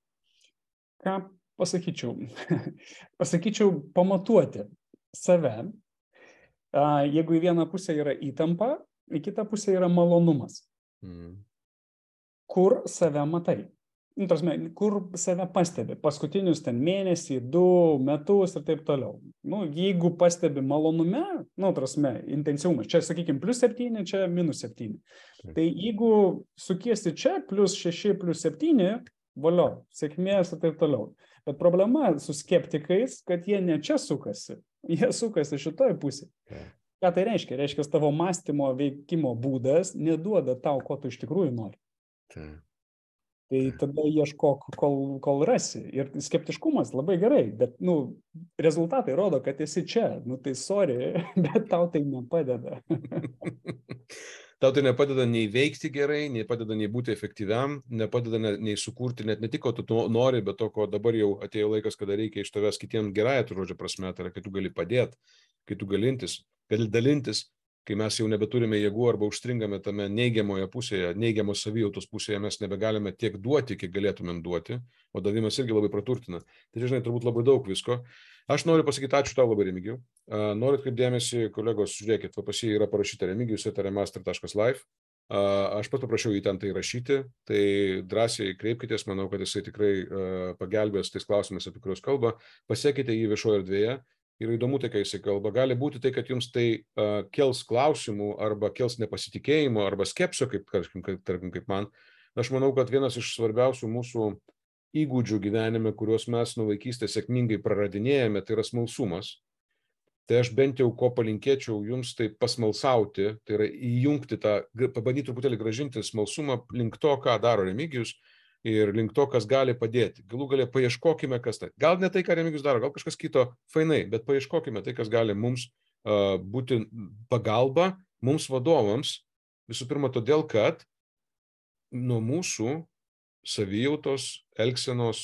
Ką pasakyčiau? Pasakyčiau pamatuoti save. Jeigu į vieną pusę yra įtampa, į kitą pusę yra malonumas. Mhm. Kur save matai? Nu, tarsi, kur save pastebi? Paskutinius ten mėnesį, du metus ir taip toliau. Nu, jeigu pastebi malonume, nu, tarsi, intensyvumas, čia, sakykime, plus septyni, čia minus septyni. Taip. Tai jeigu sukiesi čia, plus šeši, plus septyni, valio, sėkmės ir taip toliau. Bet problema su skeptikais, kad jie ne čia sukasi, jie sukasi šitoj pusėje. Taip. Ką tai reiškia? Reiškia, tavo mąstymo veikimo būdas neduoda tau, ko tu iš tikrųjų nori. Taip. Tai tada ieškok, kol, kol rasi. Ir skeptiškumas labai gerai, bet, nu, rezultatai rodo, kad esi čia. Nu, tai sorry, bet tau tai nepadeda. Tau tai nepadeda nei veikti gerai, nei padeda nei būti efektyviam, nepadeda ne, nei sukurti net ne tik, ko tu nori, bet to, ko dabar jau atėjo laikas, kada reikia iš tavęs kitiems gerąją to žodžio prasme, tai yra, kai tu gali padėti, kai tu galintis, gali dalintis, kai mes jau nebeturime jėgų arba užstringame tame neigiamoje pusėje, neigiamos savijautos pusėje, mes nebegalime tiek duoti, kiek galėtumėm duoti, o davimas irgi labai praturtina. Tai žinai, turbūt labai daug visko. Aš noriu pasakyti ačiū tau labai, Remigijau. Uh, noriu atkreipti dėmesį, kolegos, žiūrėkit, va pas jį yra parašyta remigijus eta remaster taškas live. Uh, aš pat paprašiau jį ten tai rašyti, tai drąsiai kreipkitės, manau, kad jisai tikrai uh, pagelbės tais klausimais, apie kuriuos kalba. Pasiekite jį viešoje erdvėje. Ir įdomu tai, kai jisai kalba. Gali būti tai, kad jums tai uh, kels klausimų arba kels nepasitikėjimo arba skepsio, kaip, kaip, tarkim, kaip man. Aš manau, kad vienas iš svarbiausių mūsų įgūdžių gyvenime, kuriuos mes nuo vaikystės sėkmingai praradinėjame, tai yra smalsumas. Tai aš bent jau ko palinkėčiau jums tai pasmalsauti, tai yra įjungti tą, pabandyti truputėlį gražinti smalsumą link to, ką daro Remigijus. Ir link to, kas gali padėti. Galų galia paieškokime, kas tai. Gal ne tai, ką Remigijus daro, gal kažkas kito fainai, bet paieškokime tai, kas gali mums uh, būti pagalba, mums vadovams, visų pirma todėl, kad nuo mūsų savijautos, elgsenos,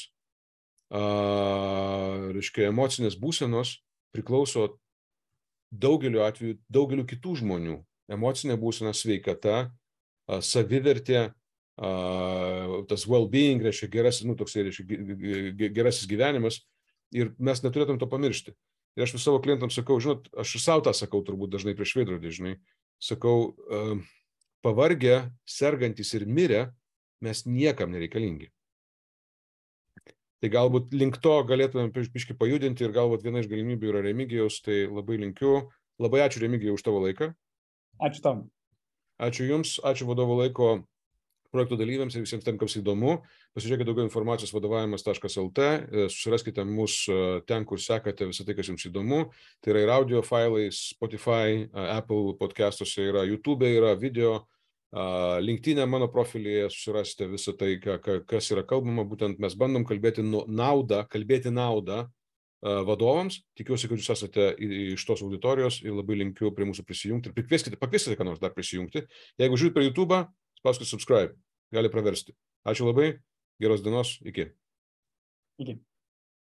uh, reiškia, emocinės būsenos priklauso daugeliu atveju, daugeliu kitų žmonių. Emocinė būsena, sveikata, uh, savivertė, Uh, tas well-being, reiškia, gerasis, nu, toksai, reiškia, gerasis gyvenimas ir mes neturėtum to pamiršti. Ir aš vis savo klientams sakau, žinot, aš ir savo tą sakau turbūt dažnai prieš veidrodį, žinai, sakau, uh, pavargę, sergantys ir mirę, mes niekam nereikalingi. Tai galbūt link to galėtume biškį pajudinti ir galbūt viena iš galimybių yra Remigijaus, tai labai linkiu. Labai ačiū Remigijau už tavo laiką. Ačiū tam. Ačiū jums, ačiū Vadovo laiko projektų dalyviams ir visiems tiem, kas įdomu. Pasižiūrėkite daugiau informacijos vadovavimas taškas el te, susiraskite mus ten, kur sekate visą tai, kas jums įdomu. Tai yra ir audio failai, Spotify, Apple podcastuose yra, YouTube yra video, LinkedIn mano profilyje susirasite visą tai, kas yra kalbama. Būtent mes bandom kalbėti naudą, kalbėti naudą vadovams. Tikiuosi, kad jūs esate iš tos auditorijos ir labai linkiu prie mūsų prisijungti. Ir pakvieskite, pakvieskite, ką nors dar prisijungti. Jeigu žiūrite per YouTube, spauskite subscribe. Gali praversti. Ačiū labai. Geros dienos. Iki. Iki.